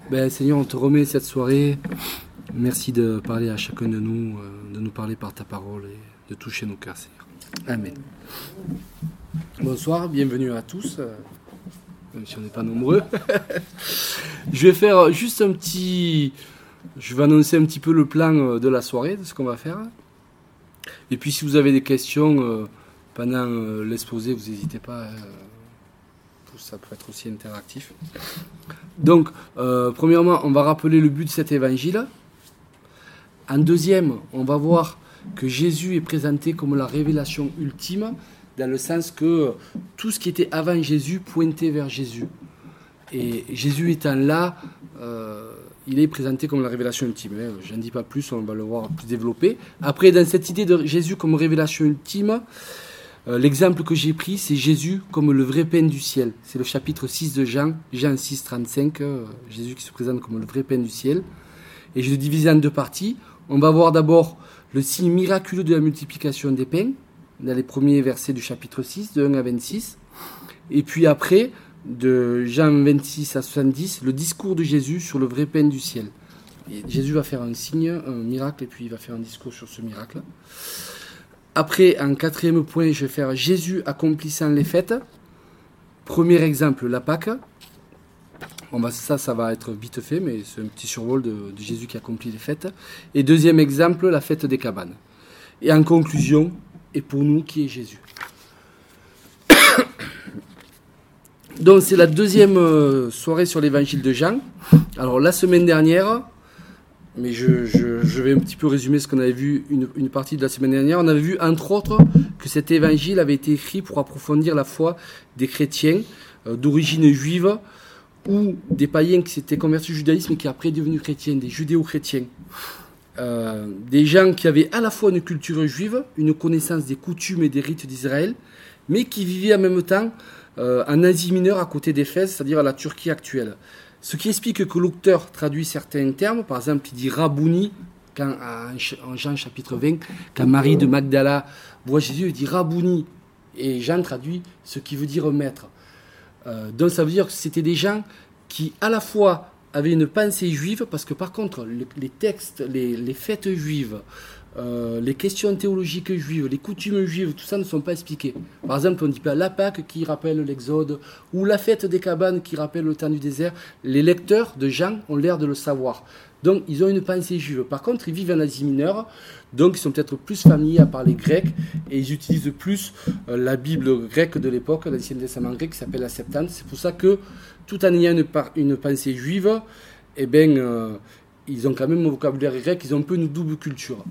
Seigneur, on te remet cette soirée. Merci de parler à chacun de nous parler par ta parole et de toucher nos cœurs, Seigneur. Amen. Bonsoir, bienvenue à tous, même si on n'est pas nombreux. Je vais faire juste je vais annoncer un petit peu le plan de la soirée, de ce qu'on va faire. Et puis si vous avez des questions pendant l'exposé, vous n'hésitez pas. Ça peut être aussi interactif. Donc, premièrement, on va rappeler le but de cet évangile. En deuxième, on va voir que Jésus est présenté comme la révélation ultime, dans le sens que tout ce qui était avant Jésus pointait vers Jésus. Et Jésus étant là, il est présenté comme la révélation ultime. Je n'en dis pas plus, on va le voir plus développé. Après, dans cette idée de Jésus comme révélation ultime, l'exemple que j'ai pris, c'est Jésus comme le vrai pain du ciel. C'est le chapitre 6 de Jean 6, 35, Jésus qui se présente comme le vrai pain du ciel. Et je le divise en deux parties. On va voir d'abord le signe miraculeux de la multiplication des pains, dans les premiers versets du chapitre 6, de 1 à 26. Et puis après, de Jean 26 à 70, le discours de Jésus sur le vrai pain du ciel. Et Jésus va faire un signe, un miracle, et puis il va faire un discours sur ce miracle. Après, en quatrième point, je vais faire Jésus accomplissant les fêtes. Premier exemple, la Pâque. Ça va être vite fait, mais c'est un petit survol de Jésus qui accomplit les fêtes. Et deuxième exemple, la fête des cabanes. Et en conclusion, et pour nous, qui est Jésus? Donc, c'est la deuxième soirée sur l'évangile de Jean. Alors, la semaine dernière, mais je vais un petit peu résumer ce qu'on avait vu une partie de la semaine dernière. On avait vu, entre autres, que cet évangile avait été écrit pour approfondir la foi des chrétiens d'origine juive ou des païens qui s'étaient convertis au judaïsme et qui après devenus chrétiens, des judéo-chrétiens. Des gens qui avaient à la fois une culture juive, une connaissance des coutumes et des rites d'Israël, mais qui vivaient en même temps en Asie mineure à côté d'Éphèse, c'est-à-dire à la Turquie actuelle. Ce qui explique que l'auteur traduit certains termes, par exemple il dit Rabouni, en Jean chapitre 20, quand Marie de Magdala voit Jésus, il dit Rabouni, et Jean traduit ce qui veut dire maître. Donc ça veut dire que c'était des gens qui à la fois avaient une pensée juive, parce que par contre les textes, les fêtes juives, les questions théologiques juives, les coutumes juives, tout ça ne sont pas expliquées. Par exemple, on ne dit pas la Pâque qui rappelle l'Exode, ou la fête des cabanes qui rappelle le temps du désert. Les lecteurs de Jean ont l'air de le savoir. Donc, ils ont une pensée juive. Par contre, ils vivent en Asie mineure, donc ils sont peut-être plus familiers à parler grec, et ils utilisent plus la Bible grecque de l'époque, l'Ancien Testament grec, qui s'appelle la Septante. C'est pour ça que, tout en ayant une pensée juive, ils ont quand même un vocabulaire grec, ils ont un peu une double culture.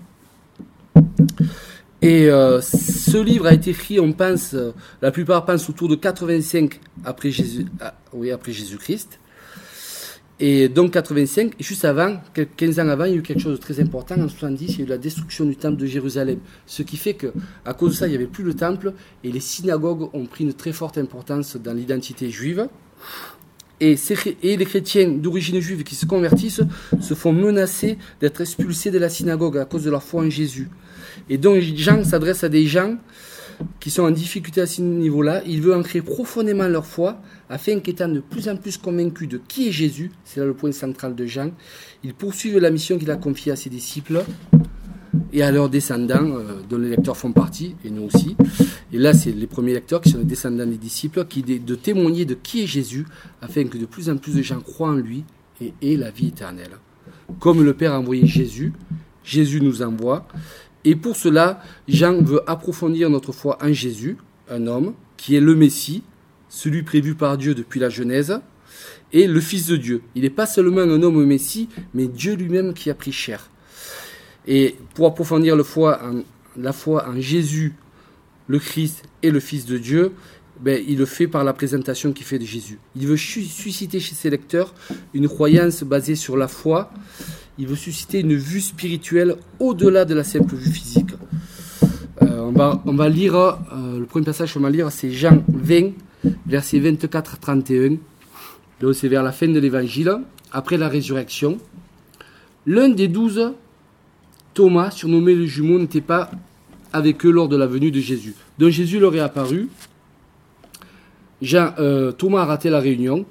Et ce livre a été écrit, on pense, la plupart pensent autour de 85 après Jésus-Christ. Et donc 85, et juste avant, 15 ans avant, il y a eu quelque chose de très important. En 70, il y a eu la destruction du temple de Jérusalem. Ce qui fait qu'à cause de ça, il n'y avait plus le temple, et les synagogues ont pris une très forte importance dans l'identité juive. Et les chrétiens d'origine juive qui se convertissent se font menacer d'être expulsés de la synagogue à cause de leur foi en Jésus. Et donc Jean s'adresse à des gens qui sont en difficulté à ce niveau-là. Il veut ancrer profondément leur foi afin qu'étant de plus en plus convaincus de qui est Jésus, c'est là le point central de Jean, ils poursuivent la mission qu'il a confiée à ses disciples et à leurs descendants, dont les lecteurs font partie, et nous aussi. Et là, c'est les premiers lecteurs qui sont les descendants des disciples, de témoigner de qui est Jésus, afin que de plus en plus de gens croient en lui et aient la vie éternelle. Comme le Père a envoyé Jésus, Jésus nous envoie. Et pour cela, Jean veut approfondir notre foi en Jésus, un homme qui est le Messie, celui prévu par Dieu depuis la Genèse, et le Fils de Dieu. Il n'est pas seulement un homme Messie, mais Dieu lui-même qui a pris chair. Et pour approfondir la foi en Jésus, le Christ et le Fils de Dieu, il le fait par la présentation qu'il fait de Jésus. Il veut susciter chez ses lecteurs une croyance basée sur la foi. Il veut susciter une vue spirituelle au-delà de la simple vue physique. On va lire, le premier passage qu'on va lire, c'est Jean 20, versets 24 à 31. Donc c'est vers la fin de l'évangile, après la résurrection. L'un des 12, Thomas, surnommé le jumeau, n'était pas avec eux lors de la venue de Jésus. Donc Jésus leur est apparu. Thomas a raté la réunion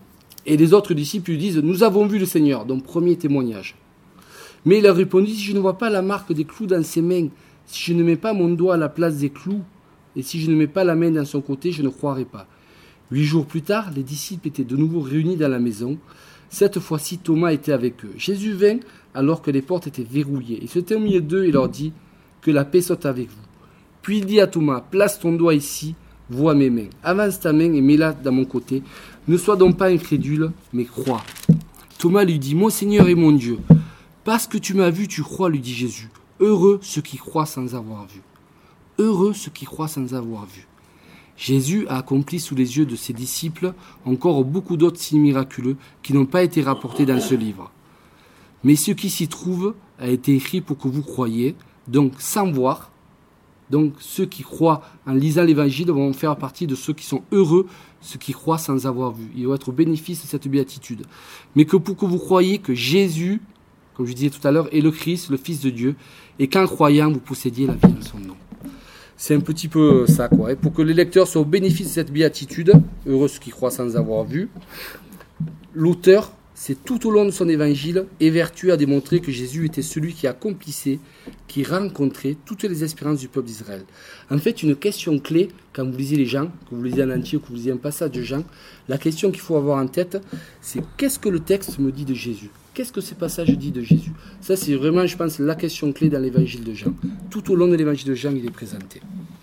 Et les autres disciples lui disent, nous avons vu le Seigneur. Donc, premier témoignage. Mais il a répondu, si je ne vois pas la marque des clous dans ses mains, si je ne mets pas mon doigt à la place des clous, et si je ne mets pas la main dans son côté, je ne croirai pas. 8 jours plus tard, les disciples étaient de nouveau réunis dans la maison. Cette fois-ci, Thomas était avec eux. Jésus vint alors que les portes étaient verrouillées. Il se tint au milieu d'eux et leur dit, que la paix soit avec vous. Puis il dit à Thomas, place ton doigt ici, vois mes mains. Avance ta main et mets-la dans mon côté. Ne sois donc pas incrédule, mais crois. Thomas lui dit, mon Seigneur et mon Dieu. Parce que tu m'as vu, tu crois, lui dit Jésus. Heureux ceux qui croient sans avoir vu. Heureux ceux qui croient sans avoir vu. Jésus a accompli sous les yeux de ses disciples encore beaucoup d'autres signes miraculeux qui n'ont pas été rapportés dans ce livre. Mais ce qui s'y trouve a été écrit pour que vous croyiez, donc sans voir. Donc ceux qui croient en lisant l'évangile vont faire partie de ceux qui sont heureux, ceux qui croient sans avoir vu. Ils vont être au bénéfice de cette béatitude. Mais que pour que vous croyiez que Jésus, comme je disais tout à l'heure, est le Christ, le Fils de Dieu, et qu'en croyant vous possédiez la vie en son nom. C'est un petit peu ça, quoi. Et pour que les lecteurs soient au bénéfice de cette béatitude, heureux ceux qui croient sans avoir vu, l'auteur, c'est tout au long de son évangile, évertué à démontrer que Jésus était celui qui accomplissait, qui rencontrait toutes les espérances du peuple d'Israël. En fait, une question clé, quand vous lisez les Jean, que vous lisez en entier ou que vous lisez un passage de Jean, la question qu'il faut avoir en tête, c'est qu'est-ce que le texte me dit de Jésus ? Qu'est-ce que ce passage dit de Jésus ? Ça, c'est vraiment, je pense, la question clé dans l'évangile de Jean. Tout au long de l'évangile de Jean, il est présenté.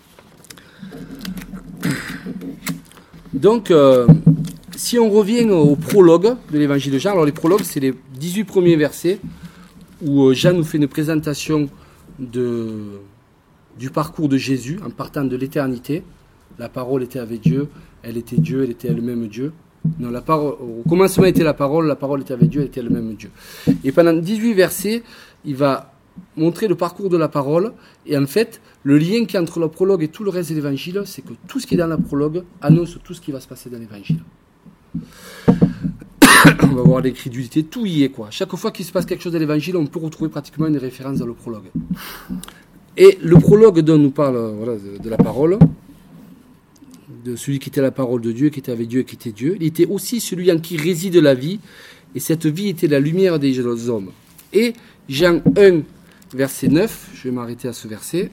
Donc, si on revient au prologue de l'évangile de Jean, alors les prologues, c'est les 18 premiers versets où Jean nous fait une présentation du parcours de Jésus en partant de l'éternité. La parole était avec Dieu, elle était elle-même Dieu. Non, au commencement était la parole était avec Dieu, elle était elle-même Dieu. Et pendant 18 versets, il va montrer le parcours de la parole. Et en fait, le lien qui est entre le prologue et tout le reste de l'évangile, c'est que tout ce qui est dans la prologue annonce tout ce qui va se passer dans l'évangile. On va voir l'incrédulité, tout y est, quoi. Chaque fois qu'il se passe quelque chose dans l'évangile, on peut retrouver pratiquement une référence dans le prologue. Et le prologue dont nous parle de la parole, de celui qui était la parole de Dieu, qui était avec Dieu et qui était Dieu, il était aussi celui en qui réside la vie, et cette vie était la lumière des hommes. Et Jean 1, verset 9, je vais m'arrêter à ce verset,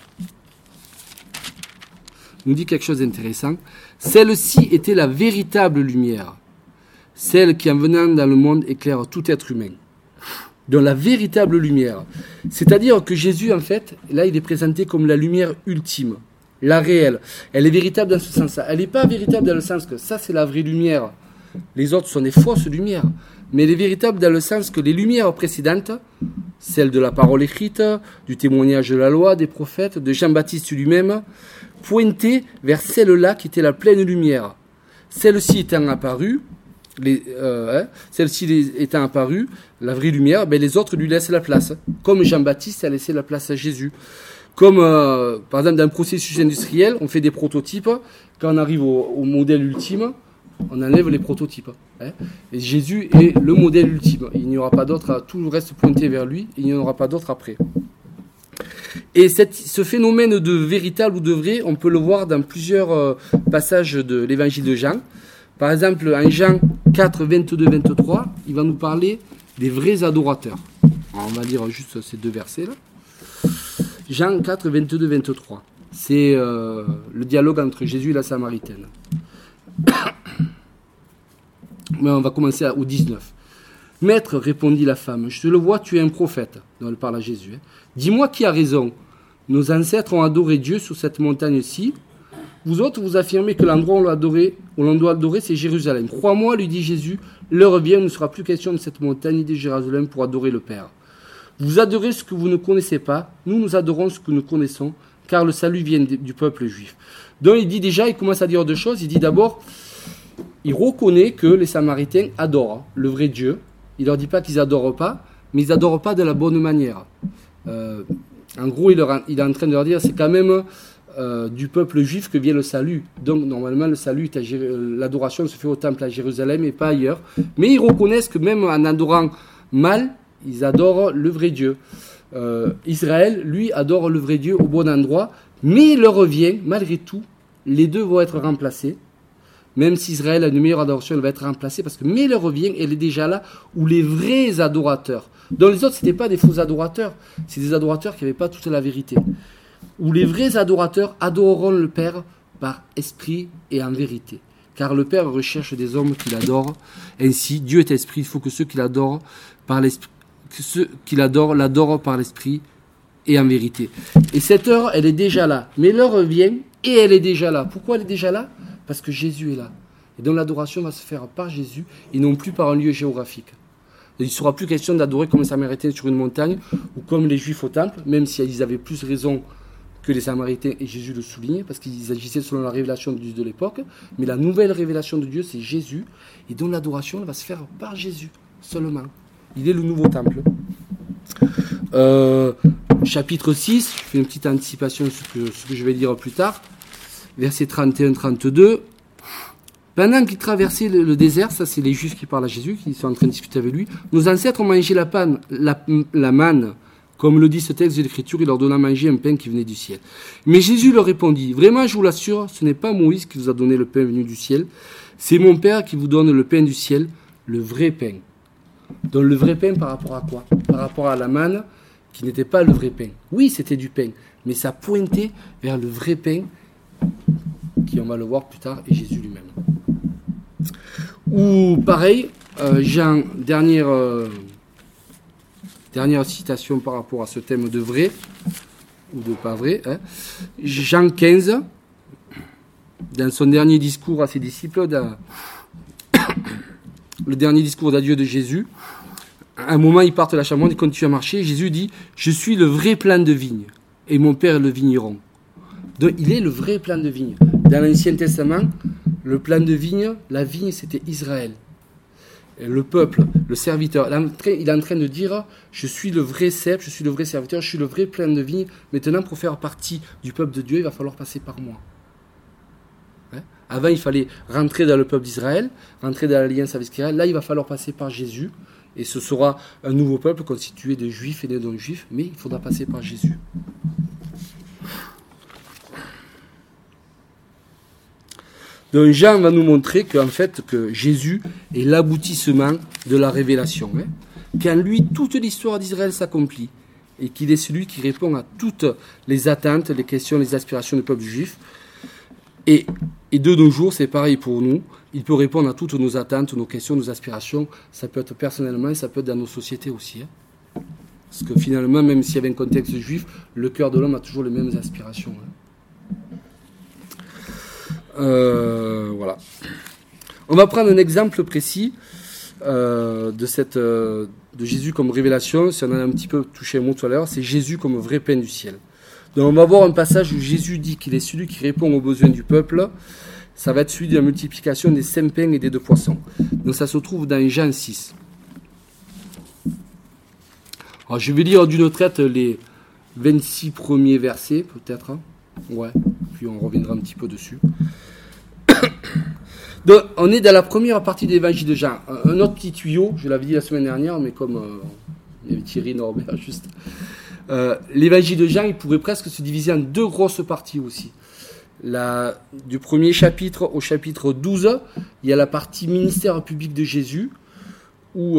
nous dit quelque chose d'intéressant. Celle-ci était la véritable lumière, celle qui en venant dans le monde éclaire tout être humain. Donc la véritable lumière. C'est-à-dire que Jésus, en fait, là il est présenté comme la lumière ultime, la réelle. Elle est véritable dans ce sens-là. Elle n'est pas véritable dans le sens que ça c'est la vraie lumière. Les autres sont des fausses lumières. Mais elle est véritable dans le sens que les lumières précédentes, celles de la parole écrite, du témoignage de la loi, des prophètes, de Jean-Baptiste lui-même, pointaient vers celle-là qui était la pleine lumière. Celle-ci étant apparue, la vraie lumière, les autres lui laissent la place. Comme Jean-Baptiste a laissé la place à Jésus. Comme, par exemple, dans un processus industriel, on fait des prototypes. Quand on arrive au modèle ultime, on enlève les prototypes. Et Jésus est le modèle ultime. Il n'y aura pas d'autre, tout le reste pointé vers lui, il n'y en aura pas d'autre après. Et ce phénomène de véritable ou de vrai, on peut le voir dans plusieurs passages de l'évangile de Jean. Par exemple, en Jean 4, 22, 23, il va nous parler des vrais adorateurs. Alors, on va lire juste ces deux versets-là. Jean 4, 22, 23. C'est le dialogue entre Jésus et la Samaritaine. Mais on va commencer au 19. Maître, répondit la femme, je te le vois, tu es un prophète. Donc elle parle à Jésus. Dis-moi qui a raison. Nos ancêtres ont adoré Dieu sur cette montagne-ci. Vous autres, vous affirmez que l'endroit où l'on doit adorer, c'est Jérusalem. Crois-moi, lui dit Jésus, l'heure vient, il ne sera plus question de cette montagne ni de Jérusalem pour adorer le Père. Vous adorez ce que vous ne connaissez pas, nous adorons ce que nous connaissons, car le salut vient du peuple juif. Donc il commence à dire deux choses. Il dit d'abord, il reconnaît que les Samaritains adorent le vrai Dieu. Il ne leur dit pas qu'ils n'adorent pas, mais ils n'adorent pas de la bonne manière. En gros, il est en train de leur dire, c'est quand même du peuple juif que vient le salut. Donc normalement, le salut, l'adoration se fait au temple à Jérusalem et pas ailleurs. Mais ils reconnaissent que même en adorant mal, ils adorent le vrai Dieu. Israël, lui, adore le vrai Dieu au bon endroit, mais il leur revient, malgré tout, les deux vont être remplacés. Même si Israël a une meilleure adoration, elle va être remplacée parce que mais le revient, elle est déjà là où les vrais adorateurs. Dans les autres, c'était pas des faux adorateurs, c'est des adorateurs qui n'avaient pas toute la vérité. Où les vrais adorateurs adoreront le Père par esprit et en vérité. Car le Père recherche des hommes qui l'adorent. Ainsi, Dieu est esprit, il faut que ceux qui l'adorent par l'esprit, l'adorent par l'esprit et en vérité. Et cette heure, elle est déjà là. Mais l'heure vient et elle est déjà là. Pourquoi elle est déjà là ? Parce que Jésus est là. Et donc l'adoration va se faire par Jésus et non plus par un lieu géographique. Il ne sera plus question d'adorer comme les Samaritains sur une montagne ou comme les Juifs au temple, même s'ils avaient plus raison que les Samaritains, et Jésus le souligne, parce qu'ils agissaient selon la révélation de Dieu de l'époque. Mais la nouvelle révélation de Dieu, c'est Jésus, et donc l'adoration va se faire par Jésus seulement. Il est le nouveau temple. Chapitre 6, je fais une petite anticipation sur ce que je vais dire plus tard. Versets 31-32. Pendant qu'il traversait le désert, ça c'est les Juifs qui parlent à Jésus, qui sont en train de discuter avec lui, nos ancêtres ont mangé la manne, comme le dit ce texte de l'Écriture, il leur donna à manger un pain qui venait du ciel. Mais Jésus leur répondit, vraiment je vous l'assure, ce n'est pas Moïse qui vous a donné le pain venu du ciel, c'est mon Père qui vous donne le pain du ciel, le vrai pain. Donc le vrai pain par rapport à quoi ? Par rapport à la manne, qui n'était pas le vrai pain. Oui, c'était du pain, mais ça pointait vers le vrai pain, qui on va le voir plus tard, est Jésus lui-même. Ou pareil, Jean, dernière citation par rapport à ce thème de vrai, ou de pas vrai, hein. Jean 15, dans son dernier discours à ses disciples, le dernier discours d'adieu de Jésus, à un moment ils partent de la Chamonix, ils continuent à marcher, Jésus dit « Je suis le vrai plan de vigne, et mon Père est le vigneron ». Donc il est le vrai plan de vigne. Dans l'Ancien Testament, le plan de vigne, la vigne c'était Israël. Et le peuple, le serviteur, il est en train de dire « Je suis le vrai cep, je suis le vrai serviteur, je suis le vrai plan de vigne. Maintenant pour faire partie du peuple de Dieu, il va falloir passer par moi. » Avant, il fallait rentrer dans le peuple d'Israël, rentrer dans l'alliance avec Israël. Là, il va falloir passer par Jésus. Et ce sera un nouveau peuple constitué de juifs et de non-juifs. Mais il faudra passer par Jésus. Donc Jean va nous montrer qu'en fait, que Jésus est l'aboutissement de la révélation. Qu'en lui, toute l'histoire d'Israël s'accomplit. Et qu'il est celui qui répond à toutes les attentes, les questions, les aspirations du peuple juif. Et de nos jours, c'est pareil pour nous. Il peut répondre à toutes nos attentes, nos questions, nos aspirations. Ça peut être personnellement et ça peut être dans nos sociétés aussi. Parce que finalement, même s'il y avait un contexte juif, le cœur de l'homme a toujours les mêmes aspirations. Voilà. On va prendre un exemple précis de Jésus comme révélation. Si on en a un petit peu touché un mot tout à l'heure, c'est Jésus comme vrai pain du ciel. Donc on va voir un passage où Jésus dit qu'il est celui qui répond aux besoins du peuple. Ça va être celui de la multiplication des 5 pains et des 2 poissons. Donc ça se trouve dans Jean 6. Alors je vais lire d'une traite les 26 premiers versets, peut-être. Ouais, puis on reviendra un petit peu dessus. Donc on est dans la première partie de l'évangile de Jean. Un autre petit tuyau, je l'avais dit la semaine dernière, mais comme il y avait Thierry Norbert juste... l'évangile de Jean, il pourrait presque se diviser en 2 grosses parties aussi. Du premier chapitre au chapitre 12, il y a la partie ministère public de Jésus, où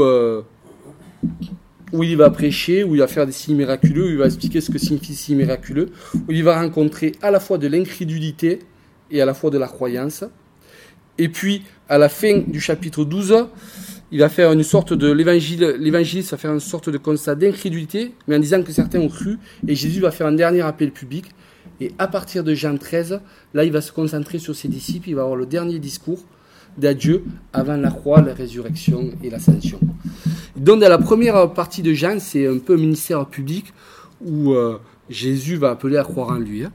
il va prêcher, où il va faire des signes miraculeux, où il va expliquer ce que signifie signes miraculeux, où il va rencontrer à la fois de l'incrédulité et à la fois de la croyance. Et puis, à la fin du chapitre 12, il va faire une sorte de l'évangéliste va faire une sorte de constat d'incrédulité, mais en disant que certains ont cru, et Jésus va faire un dernier appel public. Et à partir de Jean 13, là, il va se concentrer sur ses disciples, il va avoir le dernier discours d'adieu avant la croix, la résurrection et l'ascension. Donc, dans la première partie de Jean, c'est un peu un ministère public où Jésus va appeler à croire en lui.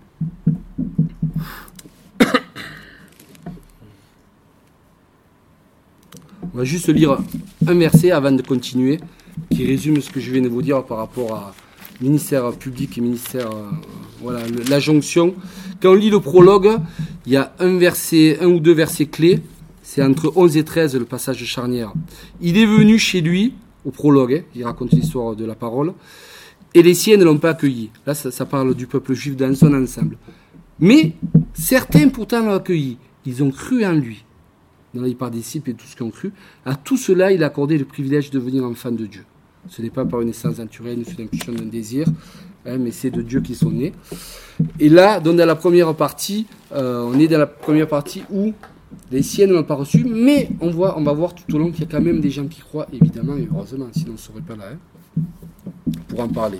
On va juste lire un verset avant de continuer, qui résume ce que je viens de vous dire par rapport à ministère public et ministère, voilà, la jonction. Quand on lit le prologue, il y a un ou deux versets clés, c'est entre 11 et 13 le passage charnière. Il est venu chez lui, au prologue, il raconte l'histoire de la parole, et les siens ne l'ont pas accueilli. Là, ça parle du peuple juif dans son ensemble. Mais certains pourtant l'ont accueilli, ils ont cru en lui. dans les disciples et tous ceux qui ont cru, à tout cela, il a accordé le privilège de devenir enfant de Dieu. Ce n'est pas par une naissance naturelle, une impulsion d'un désir, mais c'est de Dieu qu'ils sont nés. Et là, donc dans la première partie, on est dans la première partie où les siens ne l'ont pas reçu, mais on va voir tout au long qu'il y a quand même des gens qui croient, évidemment, et heureusement, sinon on ne serait pas là, pour en parler.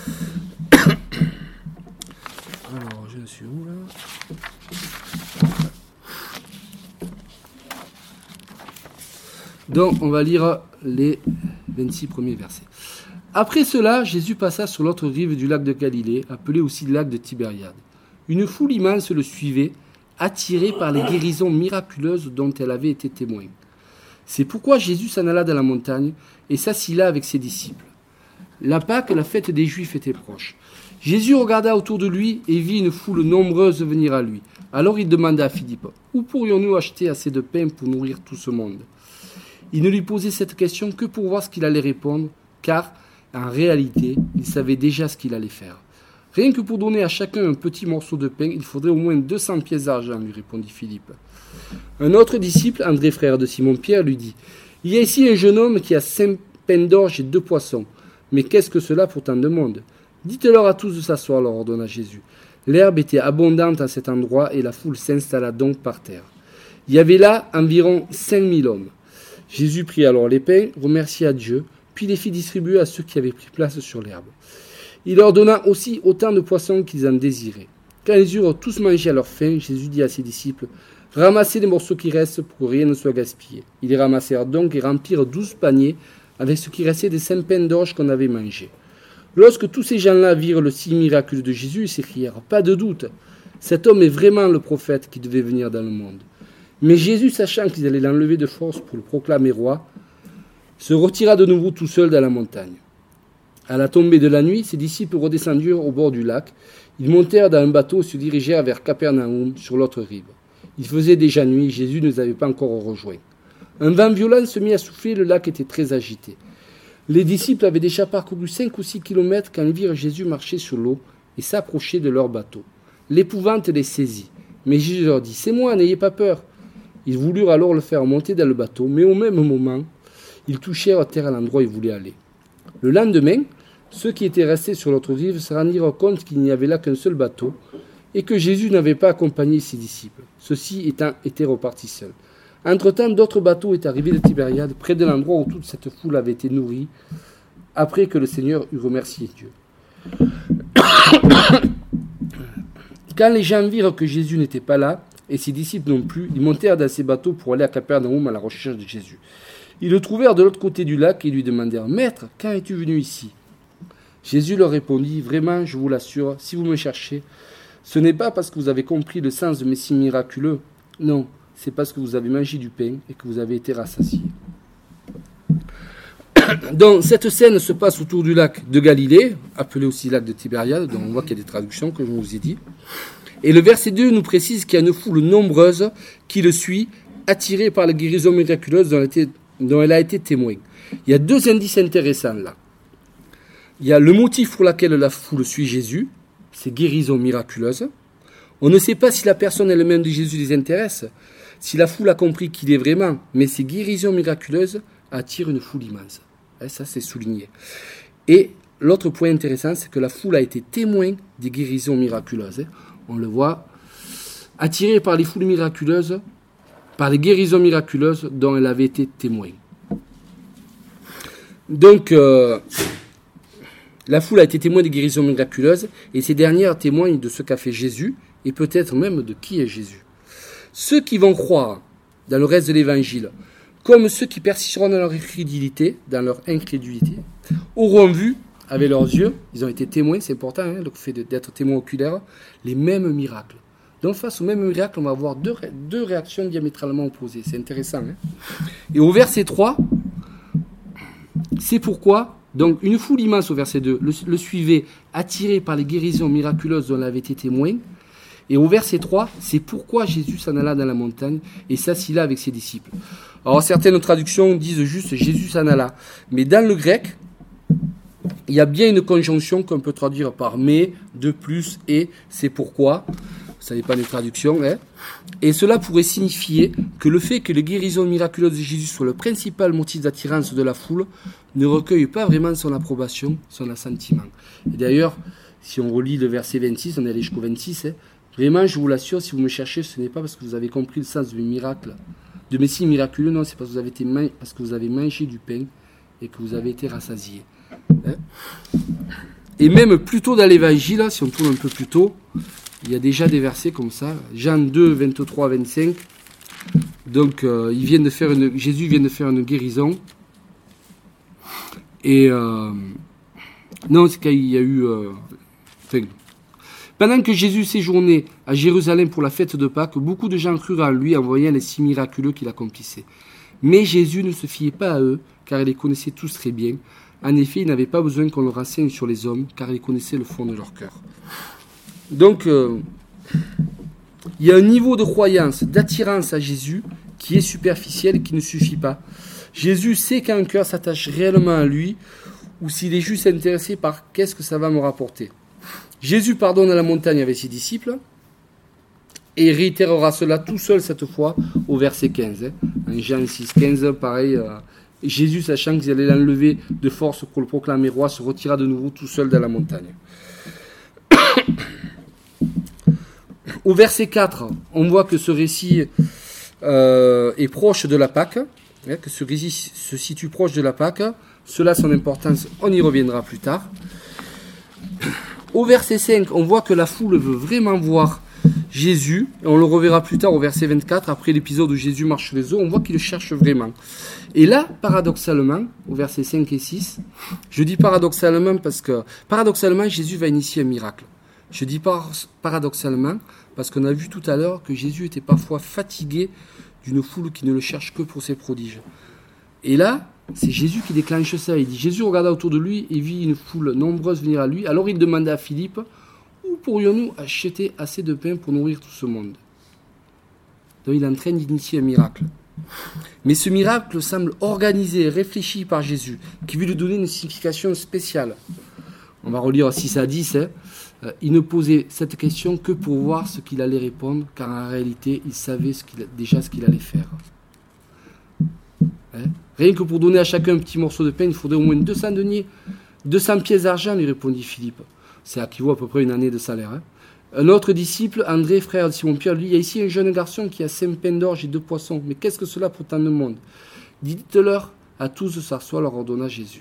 Alors, je suis où là ? Donc, on va lire les 26 premiers versets. Après cela, Jésus passa sur l'autre rive du lac de Galilée, appelé aussi lac de Tibériade. Une foule immense le suivait, attirée par les guérisons miraculeuses dont elle avait été témoin. C'est pourquoi Jésus s'en alla dans la montagne et s'assit là avec ses disciples. La Pâque, la fête des Juifs, était proche. Jésus regarda autour de lui et vit une foule nombreuse venir à lui. Alors il demanda à Philippe, « Où pourrions-nous acheter assez de pain pour nourrir tout ce monde ?» Il ne lui posait cette question que pour voir ce qu'il allait répondre, car, en réalité, il savait déjà ce qu'il allait faire. « Rien que pour donner à chacun un petit morceau de pain, il faudrait au moins 200 pièces d'argent, » lui répondit Philippe. Un autre disciple, André, frère de Simon-Pierre, lui dit, « Il y a ici un jeune homme qui a 5 pains d'orge et 2 poissons. Mais qu'est-ce que cela pour tant de monde ? Dites-leur à tous de s'asseoir, leur ordonna Jésus. L'herbe était abondante à cet endroit et la foule s'installa donc par terre. Il y avait là environ 5000 hommes. Jésus prit alors les pains, remercia Dieu, puis les fit distribuer à ceux qui avaient pris place sur l'herbe. Il leur donna aussi autant de poissons qu'ils en désiraient. Quand ils eurent tous mangé à leur faim, Jésus dit à ses disciples, « Ramassez les morceaux qui restent pour que rien ne soit gaspillé. » Ils les ramassèrent donc et remplirent 12 paniers avec ce qui restait des 5 pains d'orge qu'on avait mangés. Lorsque tous ces gens-là virent le signe miraculeux de Jésus, ils s'écrièrent, « Pas de doute, cet homme est vraiment le prophète qui devait venir dans le monde. » Mais Jésus, sachant qu'ils allaient l'enlever de force pour le proclamer roi, se retira de nouveau tout seul dans la montagne. À la tombée de la nuit, ses disciples redescendirent au bord du lac. Ils montèrent dans un bateau et se dirigèrent vers Capernaum, sur l'autre rive. Il faisait déjà nuit, Jésus ne les avait pas encore rejoints. Un vent violent se mit à souffler, le lac était très agité. Les disciples avaient déjà parcouru 5 ou 6 kilomètres quand ils virent Jésus marcher sur l'eau et s'approcher de leur bateau. L'épouvante les saisit. Mais Jésus leur dit, « C'est moi, n'ayez pas peur. » Ils voulurent alors le faire monter dans le bateau, mais au même moment, ils touchèrent terre à l'endroit où ils voulaient aller. Le lendemain, ceux qui étaient restés sur l'autre rive se rendirent compte qu'il n'y avait là qu'un seul bateau et que Jésus n'avait pas accompagné ses disciples, ceux-ci étaient repartis seuls. Entre-temps, d'autres bateaux étaient arrivés de Tibériade, près de l'endroit où toute cette foule avait été nourrie, après que le Seigneur eut remercié Dieu. Quand les gens virent que Jésus n'était pas là, et ses disciples non plus, ils montèrent dans ces bateaux pour aller à Capernaum à la recherche de Jésus. Ils le trouvèrent de l'autre côté du lac et lui demandèrent « Maître, quand es-tu venu ici ?» Jésus leur répondit « Vraiment, je vous l'assure, si vous me cherchez, ce n'est pas parce que vous avez compris le sens de mes signes miraculeux. Non, c'est parce que vous avez mangé du pain et que vous avez été rassasiés. » Donc, cette scène se passe autour du lac de Galilée, appelé aussi lac de Tibériade, dont on voit qu'il y a des traductions que je vous ai dit. Et le verset 2 nous précise qu'il y a une foule nombreuse qui le suit, attirée par la guérison miraculeuse dont elle a été témoin. Il y a 2 indices intéressants là. Il y a le motif pour lequel la foule suit Jésus, c'est guérison miraculeuse. On ne sait pas si la personne elle-même de Jésus les intéresse, si la foule a compris qu'il est vraiment, mais ces guérisons miraculeuses attirent une foule immense. Et ça, c'est souligné. Et l'autre point intéressant, c'est que la foule a été témoin des guérisons miraculeuses. On le voit, attirée par les foules miraculeuses, par les guérisons miraculeuses dont elle avait été témoin. Donc, la foule a été témoin des guérisons miraculeuses, et ces dernières témoignent de ce qu'a fait Jésus, et peut-être même de qui est Jésus. Ceux qui vont croire dans le reste de l'Évangile, comme ceux qui persisteront dans leur incrédulité, auront vu avec leurs yeux, ils ont été témoins, c'est important, le fait d'être témoins oculaires, les mêmes miracles. Donc face aux mêmes miracles, on va avoir deux réactions diamétralement opposées. C'est intéressant. Et au verset 3, c'est pourquoi, donc une foule immense au verset 2, le suivait, attiré par les guérisons miraculeuses dont il avait été témoin. Et au verset 3, c'est pourquoi Jésus s'en alla dans la montagne et s'assit là avec ses disciples. Alors certaines traductions disent juste Jésus s'en alla. Mais dans le grec, il y a bien une conjonction qu'on peut traduire par mais, de plus, et, c'est pourquoi. ça dépend des traductions, hein. Et cela pourrait signifier que le fait que les guérisons miraculeuses de Jésus soient le principal motif d'attirance de la foule ne recueille pas vraiment son approbation, son assentiment. Et d'ailleurs, si on relit le verset 26, on est allé jusqu'au 26, hein, vraiment, je vous l'assure, si vous me cherchez, ce n'est pas parce que vous avez compris le sens du miracle, de mes signes miraculeux, non, c'est parce que vous avez mangé du pain et que vous avez été rassasiés. Hein. Et même plus tôt dans l'évangile, si on tourne un peu plus tôt, il y a déjà des versets comme ça. Jean 2, 23 à 25. Donc, Jésus vient de faire une guérison. Et non, c'est qu'il y a eu... pendant que Jésus séjournait à Jérusalem pour la fête de Pâques, beaucoup de gens crurent en lui en voyant les signes miraculeux qu'il accomplissait. Mais Jésus ne se fiait pas à eux, car il les connaissait tous très bien. En effet, il n'avait pas besoin qu'on le renseigne sur les hommes, car il connaissait le fond de leur cœur. Donc, il y a un niveau de croyance, d'attirance à Jésus, qui est superficiel et qui ne suffit pas. Jésus sait qu'un cœur s'attache réellement à lui, ou s'il est juste intéressé par qu'est-ce que ça va me rapporter. Jésus pardonne à la montagne avec ses disciples, et réitérera cela tout seul cette fois au verset 15. En Jean 6, 15, pareil... Jésus, sachant qu'ils allaient l'enlever de force pour le proclamer roi, se retira de nouveau tout seul dans la montagne. Au verset 4, on voit que ce récit est proche de la Pâque, que ce récit se situe proche de la Pâque. Cela a son importance, on y reviendra plus tard. Au verset 5, on voit que la foule veut vraiment voir Jésus, et on le reverra plus tard au verset 24, après l'épisode où Jésus marche sur les eaux, on voit qu'il le cherche vraiment. Et là, paradoxalement, au verset 5 et 6, je dis paradoxalement parce que, paradoxalement, Jésus va initier un miracle. Je dis paradoxalement parce qu'on a vu tout à l'heure que Jésus était parfois fatigué d'une foule qui ne le cherche que pour ses prodiges. Et là, c'est Jésus qui déclenche ça. Il dit, Jésus regarda autour de lui et vit une foule nombreuse venir à lui. Alors il demanda à Philippe, où pourrions-nous acheter assez de pain pour nourrir tout ce monde? Donc il est en train d'initier un miracle. Mais ce miracle semble organisé et réfléchi par Jésus, qui veut lui donner une signification spéciale. On va relire 6 à 10. Il ne posait cette question que pour voir ce qu'il allait répondre, car en réalité, il savait déjà ce qu'il allait faire. Rien que pour donner à chacun un petit morceau de pain, il faudrait au moins 200 deniers, 200 pièces d'argent, lui répondit Philippe. Ça équivaut à peu près une année de salaire. Un autre disciple, André, frère de Simon-Pierre, lui, il y a ici un jeune garçon qui a 5 pains d'orge et 2 poissons. Mais qu'est-ce que cela pour tant de monde? Dites-leur à tous de s'asseoir, leur ordonna Jésus.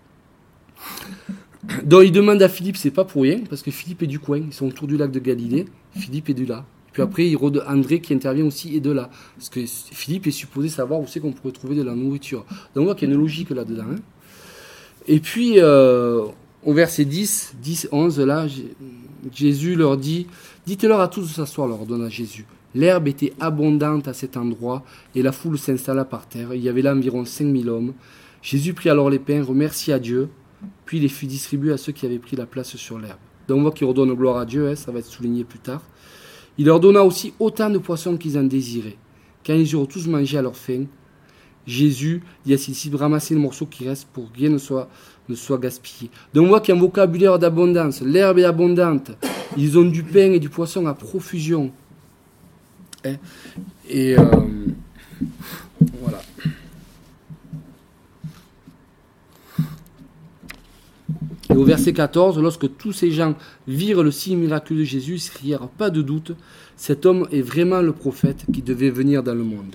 Donc il demande à Philippe, c'est pas pour rien, parce que Philippe est du coin, ils sont autour du lac de Galilée, Philippe est de là. Puis après, André qui intervient aussi est de là, parce que Philippe est supposé savoir où c'est qu'on pourrait trouver de la nourriture. Donc on voit qu'il y a une logique là-dedans. Et puis, au verset 10, 11, là, Jésus leur dit, dites-leur à tous de s'asseoir, leur ordonna Jésus. L'herbe était abondante à cet endroit, et la foule s'installa par terre. Il y avait là environ 5000 hommes. Jésus prit alors les pains, remercia Dieu, puis les fut distribué à ceux qui avaient pris la place sur l'herbe. Donc on voit qu'il redonne gloire à Dieu, ça va être souligné plus tard. Il leur donna aussi autant de poissons qu'ils en désiraient. Quand ils eurent tous mangé à leur faim, Jésus dit à ses disciples, ramassez le morceau qui reste pour que rien ne soit gaspillé. Donc on voit qu'il y a un vocabulaire d'abondance. L'herbe est abondante. Ils ont du pain et du poisson à profusion. Et voilà. Et au verset 14, lorsque tous ces gens virent le signe miraculeux de Jésus, ils crièrent, pas de doute, cet homme est vraiment le prophète qui devait venir dans le monde.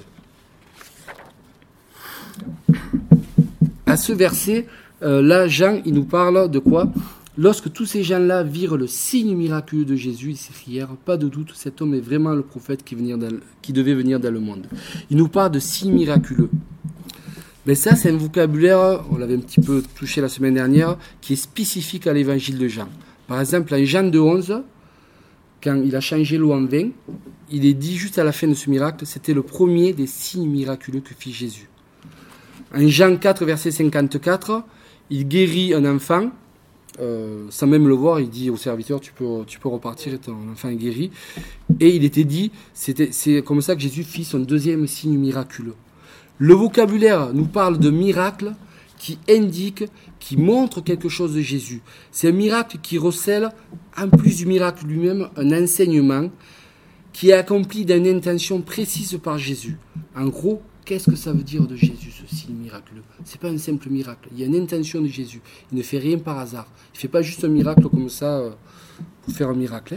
À ce verset, là, Jean, il nous parle de quoi? Lorsque tous ces gens-là virent le signe miraculeux de Jésus, ils s'écrièrent, pas de doute, cet homme est vraiment le prophète qui devait venir dans le monde. Il nous parle de signe miraculeux. Mais ça, c'est un vocabulaire, on l'avait un petit peu touché la semaine dernière, qui est spécifique à l'évangile de Jean. Par exemple, en Jean 2,11, quand il a changé l'eau en vin, il est dit juste à la fin de ce miracle, c'était le premier des signes miraculeux que fit Jésus. En Jean 4, verset 54, il guérit un enfant, sans même le voir, il dit au serviteur, tu peux repartir, ton enfant est guéri. Et il était dit, c'est comme ça que Jésus fit son deuxième signe miraculeux. Le vocabulaire nous parle de miracle qui indique, qui montre quelque chose de Jésus. C'est un miracle qui recèle, en plus du miracle lui-même, un enseignement qui est accompli d'une intention précise par Jésus. En gros, qu'est-ce que ça veut dire de Jésus, ce signe miraculeux? C'est pas un simple miracle. Il y a une intention de Jésus. Il ne fait rien par hasard. Il ne fait pas juste un miracle comme ça pour faire un miracle.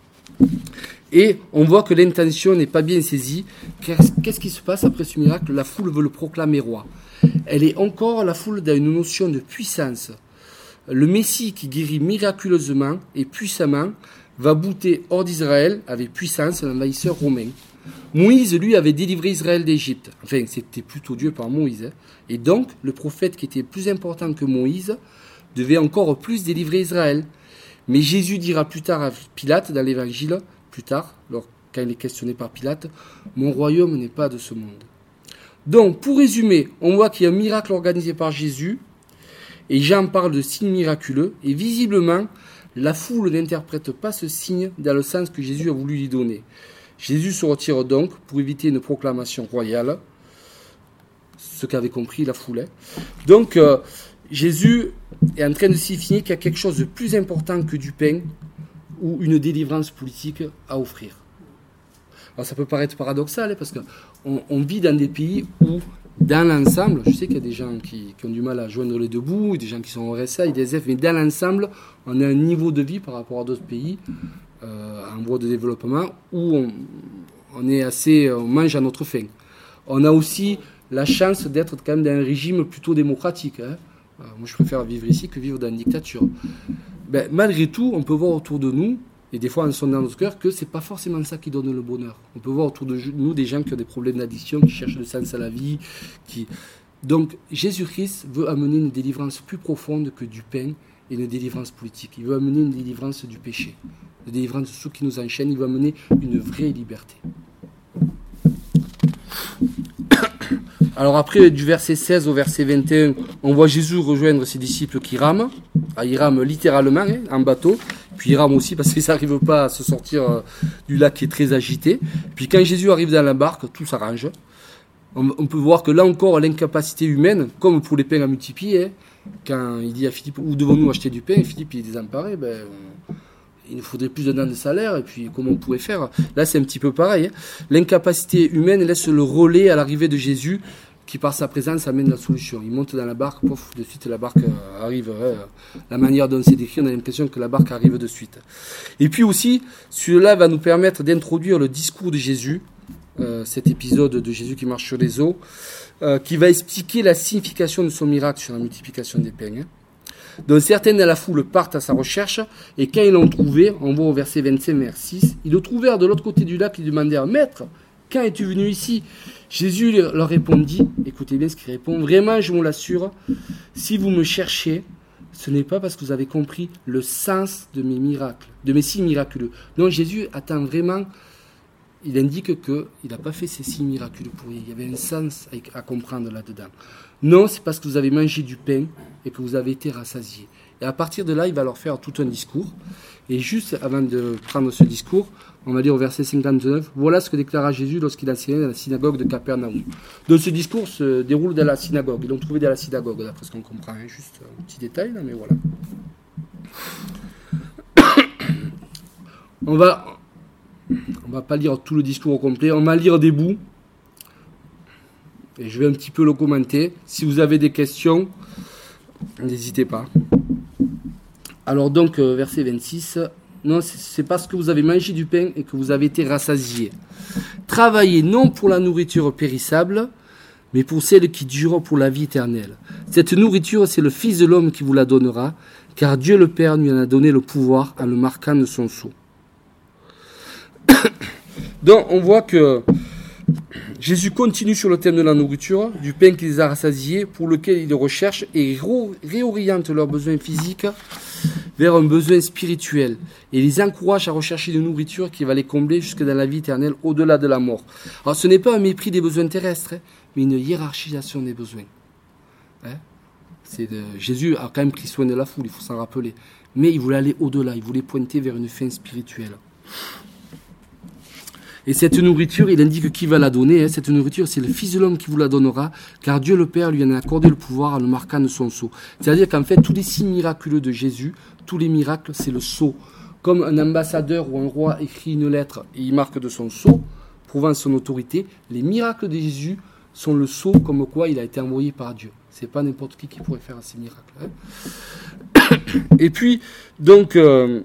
Et on voit que l'intention n'est pas bien saisie. Qu'est-ce qui se passe après ce miracle? La foule veut le proclamer roi. Elle est encore, la foule, dans une notion de puissance. Le Messie qui guérit miraculeusement et puissamment va bouter hors d'Israël avec puissance l'envahisseur romain. Moïse, lui, avait délivré Israël d'Égypte. Enfin, c'était plutôt Dieu par Moïse. Et donc, le prophète qui était plus important que Moïse devait encore plus délivrer Israël. Mais Jésus dira plus tard à Pilate, dans l'Évangile, quand il est questionné par Pilate, « Mon royaume n'est pas de ce monde ». Donc, pour résumer, on voit qu'il y a un miracle organisé par Jésus, et Jean parle de signe miraculeux, et visiblement, la foule n'interprète pas ce signe dans le sens que Jésus a voulu lui donner. Jésus se retire donc pour éviter une proclamation royale, ce qu'avait compris la foule. Donc, Jésus est en train de signifier qu'il y a quelque chose de plus important que du pain ou une délivrance politique à offrir. Alors ça peut paraître paradoxal, parce qu'on vit dans des pays où, dans l'ensemble, je sais qu'il y a des gens qui ont du mal à joindre les deux bouts, des gens qui sont au RSA, IDSF, mais dans l'ensemble, on a un niveau de vie par rapport à d'autres pays en voie de développement où on est assez, on mange à notre faim. On a aussi la chance d'être quand même dans un régime plutôt démocratique. Moi, je préfère vivre ici que vivre dans une dictature. Malgré tout, on peut voir autour de nous, et des fois en sondant notre cœur, que c'est pas forcément ça qui donne le bonheur. On peut voir autour de nous des gens qui ont des problèmes d'addiction, qui cherchent le sens à la vie. Donc, Jésus-Christ veut amener une délivrance plus profonde que du pain et une délivrance politique. Il veut amener une délivrance du péché, une délivrance de ceux qui nous enchaînent. Il veut amener une vraie liberté. Alors après, du verset 16 au verset 21, on voit Jésus rejoindre ses disciples qui rament. Ils rament littéralement en bateau. Puis ils rament aussi parce qu'ils n'arrivent pas à se sortir du lac qui est très agité. Puis quand Jésus arrive dans la barque, tout s'arrange. On peut voir que là encore, l'incapacité humaine, comme pour les pains à multiplier, quand il dit à Philippe, où devons-nous acheter du pain? Et Philippe, il est désemparé, il nous faudrait plus d'un an de salaire, et puis comment on pourrait faire? Là, c'est un petit peu pareil. L'incapacité humaine laisse le relais à l'arrivée de Jésus, qui par sa présence amène la solution. Il monte dans la barque, de suite la barque arrive. La manière dont c'est décrit, on a l'impression que la barque arrive de suite. Et puis aussi, cela va nous permettre d'introduire le discours de Jésus, cet épisode de Jésus qui marche sur les eaux, qui va expliquer la signification de son miracle sur la multiplication des pains. Donc certains de la foule partent à sa recherche, et quand ils l'ont trouvé, on voit au verset 25, vers 6, ils le trouvèrent de l'autre côté du lac, ils demandèrent « Maître, quand es-tu venu ici ?» Jésus leur répondit, écoutez bien ce qu'il répond, « Vraiment, je vous l'assure, si vous me cherchez, ce n'est pas parce que vous avez compris le sens de mes miracles, de mes signes miraculeux. » Donc Jésus attend vraiment, il indique qu'il n'a pas fait ces signes miraculeux pour rien. Il y avait un sens à comprendre là-dedans. Non, c'est parce que vous avez mangé du pain et que vous avez été rassasiés. Et à partir de là, il va leur faire tout un discours. Et juste avant de prendre ce discours, on va lire au verset 59, « Voilà ce que déclara Jésus lorsqu'il enseignait dans la synagogue de Capernaum. » Donc ce discours se déroule dans la synagogue. Ils l'ont trouvé dans la synagogue, d'après ce qu'on comprend. Hein. Juste un petit détail, là, mais voilà. On va pas lire tout le discours au complet, on va lire des bouts. Et je vais un petit peu le commenter. Si vous avez des questions, n'hésitez pas. Alors donc, verset 26, « Non, c'est parce que vous avez mangé du pain et que vous avez été rassasiés. Travaillez non pour la nourriture périssable, mais pour celle qui dure pour la vie éternelle. Cette nourriture, c'est le Fils de l'homme qui vous la donnera, car Dieu le Père lui en a donné le pouvoir en le marquant de son sceau. » Donc, on voit que Jésus continue sur le thème de la nourriture, du pain qui les a rassasiés, pour lequel il les recherche et réoriente leurs besoins physiques vers un besoin spirituel. Et les encourage à rechercher une nourriture qui va les combler jusque dans la vie éternelle, au-delà de la mort. Alors, ce n'est pas un mépris des besoins terrestres, mais une hiérarchisation des besoins. Jésus a quand même pris soin de la foule, il faut s'en rappeler. Mais il voulait aller au-delà, il voulait pointer vers une fin spirituelle. Et cette nourriture, il indique qui va la donner. Cette nourriture, c'est le Fils de l'homme qui vous la donnera, car Dieu le Père lui en a accordé le pouvoir en le marquant de son sceau. C'est-à-dire qu'en fait, tous les signes miraculeux de Jésus, tous les miracles, c'est le sceau comme un ambassadeur ou un roi écrit une lettre et il marque de son sceau, prouvant son autorité, les miracles de Jésus sont le sceau comme quoi il a été envoyé par Dieu. C'est pas n'importe qui pourrait faire ces miracles. Hein. Et puis, donc,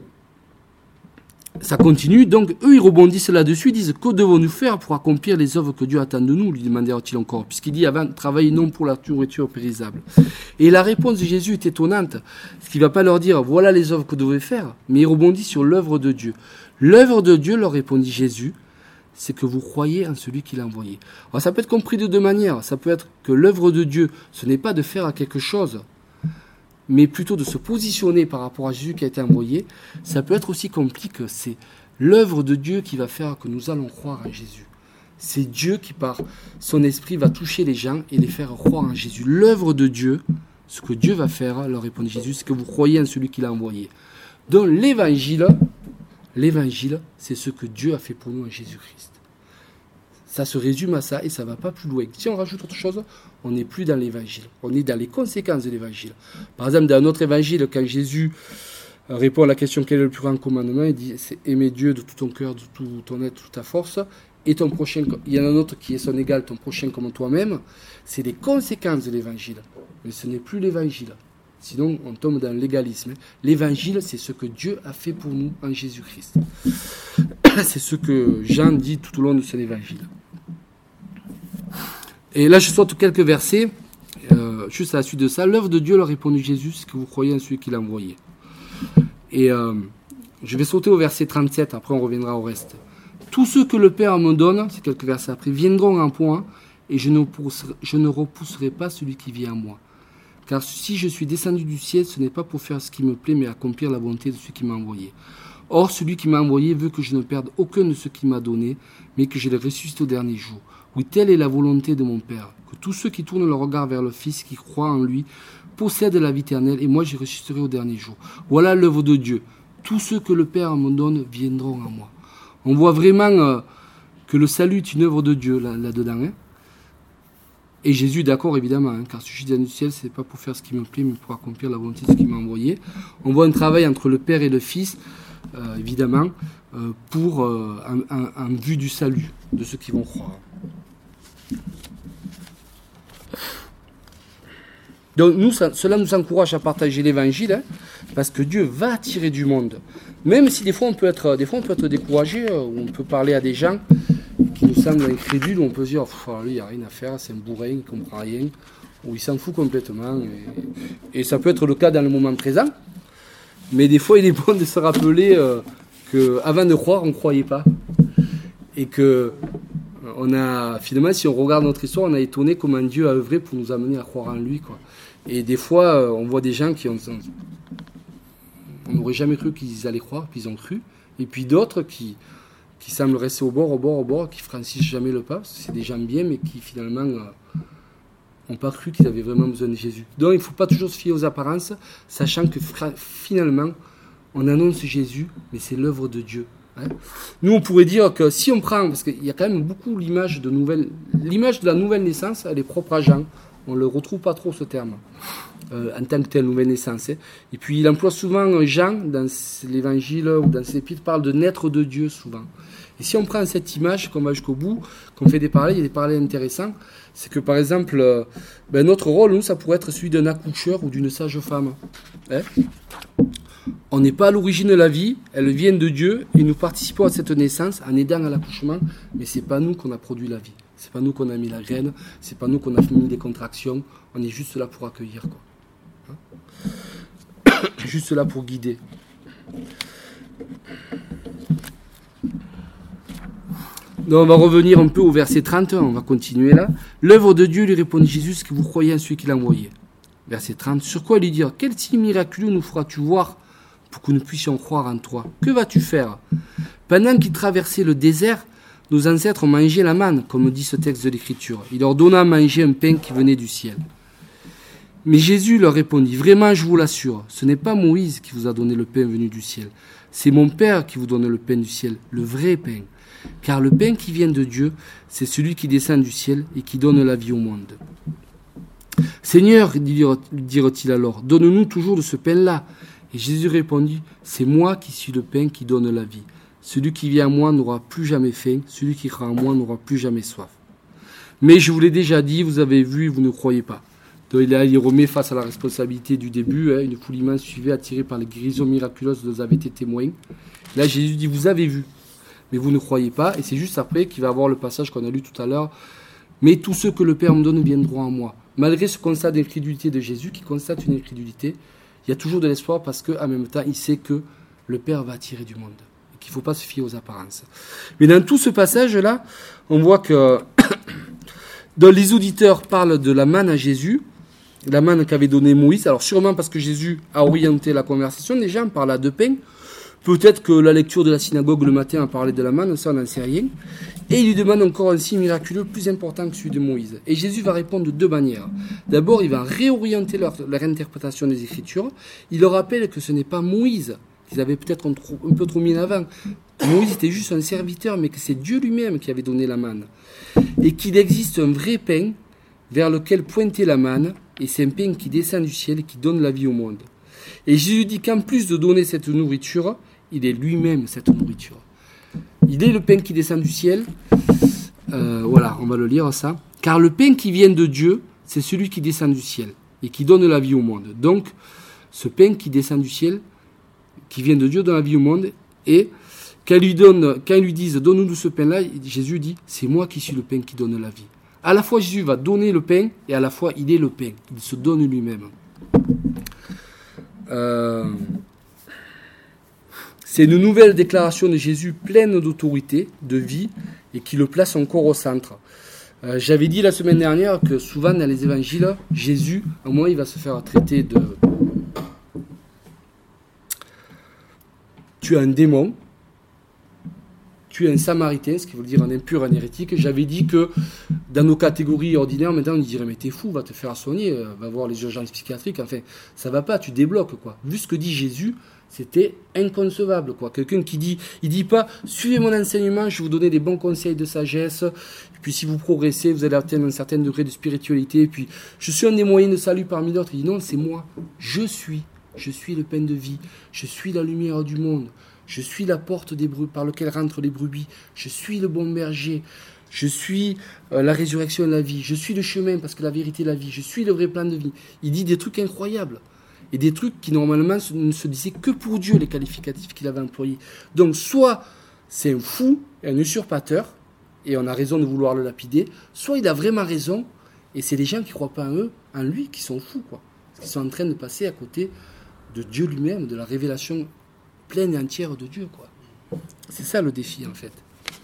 ça continue. Donc, eux, ils rebondissent là-dessus. Ils disent, que devons-nous faire pour accomplir les œuvres que Dieu attend de nous, lui demandèrent-ils encore. Puisqu'il dit, avant, travaillez non pour la nourriture périssable. Et la réponse de Jésus est étonnante. Parce qu'il ne va pas leur dire, voilà les œuvres que vous devez faire. Mais il rebondit sur l'œuvre de Dieu. L'œuvre de Dieu, leur répondit Jésus, c'est que vous croyez en celui qui l'a envoyé. Alors, ça peut être compris de deux manières. Ça peut être que l'œuvre de Dieu, ce n'est pas de faire quelque chose, mais plutôt de se positionner par rapport à Jésus qui a été envoyé. Ça peut être aussi compris que c'est l'œuvre de Dieu qui va faire que nous allons croire en Jésus. C'est Dieu qui, par son esprit, va toucher les gens et les faire croire en Jésus. L'œuvre de Dieu, ce que Dieu va faire, leur répondit Jésus, c'est que vous croyez en celui qui l'a envoyé. Donc l'évangile, c'est ce que Dieu a fait pour nous en Jésus-Christ. Ça se résume à ça et ça ne va pas plus loin. Si on rajoute autre chose, on n'est plus dans l'évangile. On est dans les conséquences de l'évangile. Par exemple, dans notre évangile, quand Jésus répond à la question quel est le plus grand commandement, il dit c'est aimer Dieu de tout ton cœur, de tout ton être, de toute ta force, et ton prochain. Il y en a un autre qui est son égal, ton prochain comme toi-même. C'est les conséquences de l'évangile. Mais ce n'est plus l'évangile. Sinon, on tombe dans l'égalisme. L'évangile, c'est ce que Dieu a fait pour nous en Jésus-Christ. C'est ce que Jean dit tout au long de son évangile. Et là, je saute quelques versets, juste à la suite de ça. L'œuvre de Dieu, leur répondit Jésus, c'est que vous croyez en celui qui l'a envoyé. Et je vais sauter au verset 37, après on reviendra au reste. Tous ceux que le Père me donne, c'est quelques versets après, viendront en moi, et je ne repousserai pas celui qui vient à moi. Car si je suis descendu du ciel, ce n'est pas pour faire ce qui me plaît, mais accomplir la volonté de celui qui m'a envoyé. Or, celui qui m'a envoyé veut que je ne perde aucun de ceux qu'il m'a donné, mais que je les ressuscite au dernier jour. Oui, telle est la volonté de mon Père, que tous ceux qui tournent leur regard vers le Fils, qui croient en lui, possèdent la vie éternelle, et moi je ressusciterai au dernier jour. Voilà l'œuvre de Dieu. Tous ceux que le Père me donne viendront à moi. On voit vraiment que le salut est une œuvre de Dieu là-dedans. Hein. Et Jésus est d'accord, évidemment, hein, car si je suis dans le ciel, ce n'est pas pour faire ce qui me plaît, mais pour accomplir la volonté de ce qui m'a envoyé. On voit un travail entre le Père et le Fils, évidemment, pour en vue du salut de ceux qui vont croire. Donc cela nous encourage à partager l'évangile, hein, parce que Dieu va attirer du monde. Même si des fois on peut être découragé, ou on peut parler à des gens qui nous semblent incrédules, où on peut se dire lui il n'y a rien à faire, c'est un bourrin, il ne comprend rien, ou il s'en fout complètement. Et ça peut être le cas dans le moment présent, mais des fois il est bon de se rappeler qu'avant de croire, on ne croyait pas. Et que finalement, si on regarde notre histoire, on a étonné comment Dieu a œuvré pour nous amener à croire en lui, quoi. Et des fois, on voit des gens on n'aurait jamais cru qu'ils allaient croire, puis ils ont cru. Et puis d'autres qui semblent rester au bord, qui franchissent jamais le pas. C'est des gens bien, mais qui finalement n'ont pas cru qu'ils avaient vraiment besoin de Jésus. Donc il ne faut pas toujours se fier aux apparences, sachant que finalement, on annonce Jésus, mais c'est l'œuvre de Dieu. Hein. Nous, on pourrait dire que si on prend, parce qu'il y a quand même beaucoup l'image de la nouvelle naissance, elle est propre à Jean. On ne le retrouve pas trop, ce terme, en tant que tel, nouvelle naissance. Hein. Et puis, il emploie souvent Jean, dans l'évangile ou dans ses épîtres, parle de naître de Dieu, souvent. Et si on prend cette image, qu'on va jusqu'au bout, qu'on fait des parallèles, il y a des parallèles intéressants, c'est que, par exemple, notre rôle, nous, ça pourrait être celui d'un accoucheur ou d'une sage-femme. Hein. On n'est pas à l'origine de la vie, elle vient de Dieu, et nous participons à cette naissance en aidant à l'accouchement, mais ce n'est pas nous qu'on a produit la vie. C'est pas nous qu'on a mis la graine, c'est pas nous qu'on a mis les contractions, on est juste là pour accueillir, quoi. Hein? Juste là pour guider. Donc on va revenir un peu au verset 31, on va continuer là. L'œuvre de Dieu, lui répondit Jésus, c'est que vous croyez en celui qui l'a envoyé. Verset 30, sur quoi lui dire, quel signe miraculeux nous feras-tu voir pour que nous puissions croire en toi? Que vas-tu faire? Pendant qu'il traversait le désert, nos ancêtres ont mangé la manne, comme dit ce texte de l'Écriture. Il leur donna à manger un pain qui venait du ciel. Mais Jésus leur répondit, vraiment je vous l'assure, ce n'est pas Moïse qui vous a donné le pain venu du ciel, c'est mon Père qui vous donne le pain du ciel, le vrai pain. Car le pain qui vient de Dieu, c'est celui qui descend du ciel et qui donne la vie au monde. Seigneur, dirent-ils alors, donne-nous toujours de ce pain-là. Et Jésus répondit, c'est moi qui suis le pain qui donne la vie. Celui qui vient à moi n'aura plus jamais faim, celui qui croit en moi n'aura plus jamais soif. Mais je vous l'ai déjà dit, vous avez vu, vous ne croyez pas. Donc là, il remet face à la responsabilité du début, une foule immense suivie, attirée par les guérisons miraculeuses dont ils avaient été témoins. Là, Jésus dit, vous avez vu, mais vous ne croyez pas. Et c'est juste après qu'il va avoir le passage qu'on a lu tout à l'heure. Mais tous ceux que le Père me donne viendront à moi. Malgré ce constat d'incrédulité de Jésus, qui constate une incrédulité, il y a toujours de l'espoir parce qu'en même temps, il sait que le Père va attirer du monde. Et qu'il ne faut pas se fier aux apparences. Mais dans tout ce passage-là, on voit que dans les auditeurs parlent de la manne à Jésus, la manne qu'avait donnée Moïse. Alors sûrement parce que Jésus a orienté la conversation des gens par la de pain. Peut-être que la lecture de la synagogue le matin a parlé de la manne, ça on n'en sait rien. Et il lui demande encore un signe miraculeux plus important que celui de Moïse. Et Jésus va répondre de deux manières. D'abord, il va réorienter leur interprétation des Écritures. Il leur rappelle que ce n'est pas Moïse qu'ils avaient peut-être un peu trop mis en avant. Moïse était juste un serviteur, mais que c'est Dieu lui-même qui avait donné la manne. Et qu'il existe un vrai pain vers lequel pointer la manne, et c'est un pain qui descend du ciel et qui donne la vie au monde. Et Jésus dit qu'en plus de donner cette nourriture, il est lui-même cette nourriture. Il est le pain qui descend du ciel. Voilà, on va le lire ça. Car le pain qui vient de Dieu, c'est celui qui descend du ciel et qui donne la vie au monde. Donc, ce pain qui descend du ciel, qui vient de Dieu, donne la vie au monde. Et quand ils lui disent, donne-nous ce pain-là, Jésus dit, c'est moi qui suis le pain qui donne la vie. À la fois, Jésus va donner le pain et à la fois, il est le pain. Il se donne lui-même. C'est une nouvelle déclaration de Jésus pleine d'autorité, de vie, et qui le place encore au centre. J'avais dit la semaine dernière que souvent dans les évangiles, Jésus, à un moment, il va se faire traiter de... Tu es un démon, tu es un samaritain, ce qui veut dire un impur, un hérétique. J'avais dit que dans nos catégories ordinaires, maintenant on dirait mais t'es fou, va te faire soigner, va voir les urgences psychiatriques, enfin ça va pas, tu débloques quoi. Vu ce que dit Jésus, c'était inconcevable quoi. Quelqu'un qui dit, il dit pas suivez mon enseignement, je vais vous donner des bons conseils de sagesse, et puis si vous progressez, vous allez atteindre un certain degré de spiritualité, et puis je suis un des moyens de salut parmi d'autres. Il dit non, c'est moi, je suis le pain de vie, je suis la lumière du monde. Je suis la porte des par laquelle rentrent les brebis. Je suis le bon berger. Je suis la résurrection et la vie. Je suis le chemin parce que la vérité est la vie. Je suis le vrai plan de vie. Il dit des trucs incroyables. Et des trucs qui normalement ne se disaient que pour Dieu, les qualificatifs qu'il avait employés. Donc soit c'est un fou, un usurpateur, et on a raison de vouloir le lapider, soit il a vraiment raison, et c'est les gens qui ne croient pas en lui, qui sont fous, quoi. Parce qu'ils sont en train de passer à côté de Dieu lui-même, de la révélation pleine et entière de Dieu, quoi. C'est ça le défi, en fait.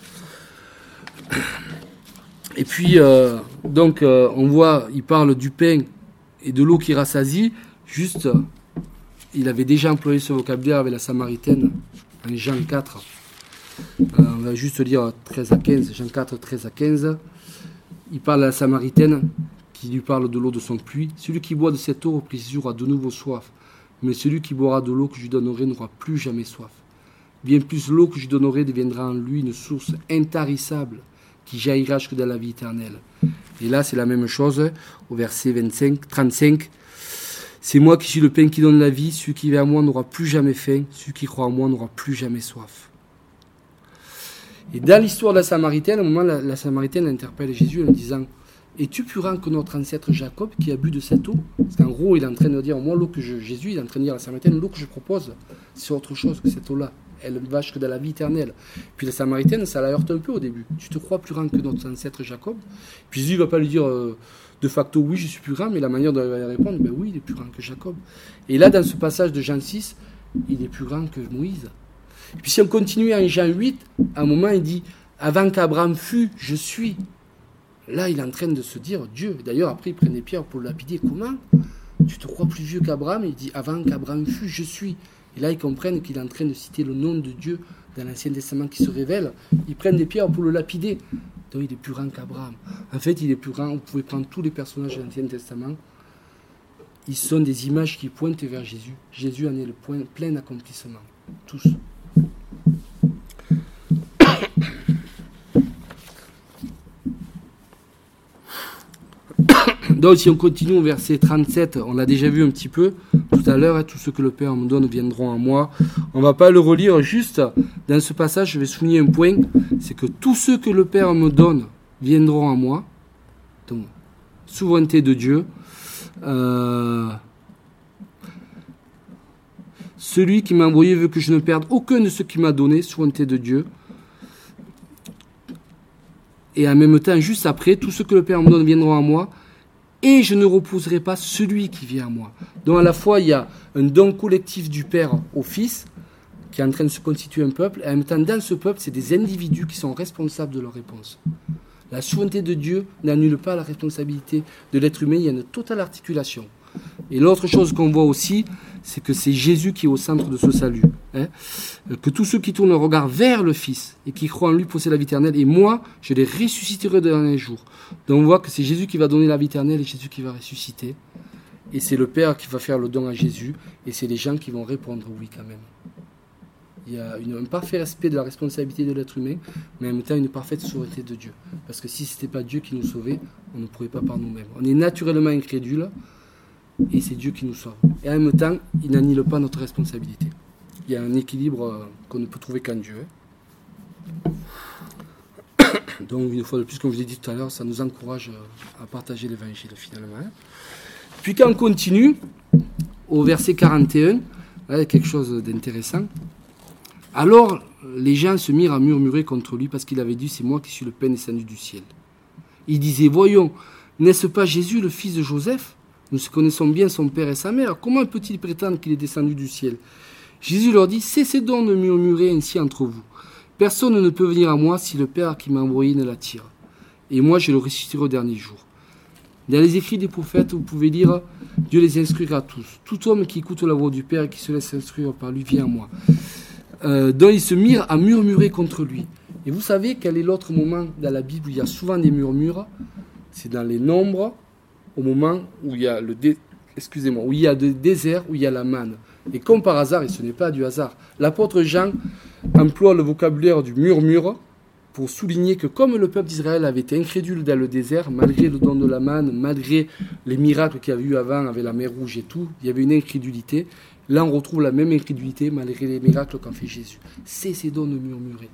Et puis, on voit, il parle du pain et de l'eau qui rassasie. Juste, il avait déjà employé ce vocabulaire avec la Samaritaine en Jean 4. On va juste lire 13 à 15. Jean 4, 13 à 15. Il parle à la Samaritaine qui lui parle de l'eau de son puits. Celui qui boit de cette eau, après 6 jours, a de nouveau soif. Mais celui qui boira de l'eau que je lui donnerai n'aura plus jamais soif. Bien plus, l'eau que je lui donnerai deviendra en lui une source intarissable qui jaillira jusque dans la vie éternelle. Et là, c'est la même chose au verset 35. C'est moi qui suis le pain qui donne la vie. Celui qui vient à moi n'aura plus jamais faim. Celui qui croit en moi n'aura plus jamais soif. Et dans l'histoire de la Samaritaine, à un moment, la Samaritaine interpelle Jésus en disant « Es-tu plus grand que notre ancêtre Jacob qui a bu de cette eau ?» Parce qu'en gros, il est en train de dire, moi, Jésus, il est en train de dire à la Samaritaine, l'eau que je propose, c'est autre chose que cette eau-là. Elle va jusque dans la vie éternelle. Puis la Samaritaine, ça la heurte un peu au début. Tu te crois plus grand que notre ancêtre Jacob? Puis Jésus ne va pas lui dire de facto, oui, je suis plus grand, mais la manière de répondre, ben oui, il est plus grand que Jacob. Et là, dans ce passage de Jean 6, il est plus grand que Moïse. Et puis si on continue en Jean 8, à un moment, il dit, avant qu'Abraham fût, je suis. Là, il est en train de se dire, Dieu. D'ailleurs, après, il prend des pierres pour le lapider. Comment? Tu te crois plus vieux qu'Abraham? Il dit, avant qu'Abraham fût, je suis. Et là, ils comprennent qu'il est en train de citer le nom de Dieu dans l'Ancien Testament qui se révèle. Ils prennent des pierres pour le lapider. Donc, il est plus grand qu'Abraham. En fait, il est plus grand. Vous pouvez prendre tous les personnages de l'Ancien Testament. Ils sont des images qui pointent vers Jésus. Jésus en est le plein accomplissement. Tous. Donc si on continue au verset 37, on l'a déjà vu un petit peu tout à l'heure, tout ce que le Père me donne viendront à moi. On ne va pas le relire, juste dans ce passage, je vais souligner un point, c'est que tous ceux que le Père me donne viendront à moi. Donc, souveraineté de Dieu. Celui qui m'a envoyé veut que je ne perde aucun de ce qu'il m'a donné, souveraineté de Dieu. Et en même temps, juste après, tous ceux que le Père me donne viendront à moi, et je ne repousserai pas celui qui vient à moi. Donc à la fois, il y a un don collectif du Père au Fils, qui est en train de se constituer un peuple, et en même temps, dans ce peuple, c'est des individus qui sont responsables de leur réponse. La souveraineté de Dieu n'annule pas la responsabilité de l'être humain, il y a une totale articulation. Et l'autre chose qu'on voit aussi, c'est que c'est Jésus qui est au centre de ce salut. Que tous ceux qui tournent leur regard vers le Fils et qui croient en lui possèdent la vie éternelle, et moi, je les ressusciterai dans les jours. Donc on voit que c'est Jésus qui va donner la vie éternelle et Jésus qui va ressusciter. Et c'est le Père qui va faire le don à Jésus, et c'est les gens qui vont répondre oui quand même. Il y a un parfait respect de la responsabilité de l'être humain, mais en même temps une parfaite souveraineté de Dieu. Parce que si ce n'était pas Dieu qui nous sauvait, on ne pourrait pas par nous-mêmes. On est naturellement incrédule, et c'est Dieu qui nous sauve. Et en même temps, il n'annule pas notre responsabilité. Il y a un équilibre qu'on ne peut trouver qu'en Dieu. Donc, une fois de plus, comme je l'ai dit tout à l'heure, ça nous encourage à partager l'évangile finalement. Puis quand on continue, au verset 41, là, il y a quelque chose d'intéressant. Alors, les gens se mirent à murmurer contre lui parce qu'il avait dit « C'est moi qui suis le pain descendu du ciel ». Ils disaient « Voyons, n'est-ce pas Jésus, le fils de Joseph ? Nous connaissons bien son père et sa mère. Comment peut-il prétendre qu'il est descendu du ciel ?» Jésus leur dit « Cessez donc de murmurer ainsi entre vous. Personne ne peut venir à moi si le Père qui m'a envoyé ne l'attire. Et moi, je le ressusciterai au dernier jour. » Dans les écrits des prophètes, vous pouvez lire « Dieu les instruira tous. Tout homme qui écoute la voix du Père et qui se laisse instruire par lui vient à moi. » Donc ils se mirent à murmurer contre lui. Et vous savez quel est l'autre moment dans la Bible où il y a souvent des murmures ? C'est dans les Nombres, au moment où il y a le désert, où il y a la manne. Et comme par hasard, et ce n'est pas du hasard, l'apôtre Jean emploie le vocabulaire du murmure pour souligner que comme le peuple d'Israël avait été incrédule dans le désert, malgré le don de la manne, malgré les miracles qu'il y avait eu avant avec la mer Rouge et tout, il y avait une incrédulité. Là, on retrouve la même incrédulité malgré les miracles qu'a fait Jésus. Cessez donc de murmurer.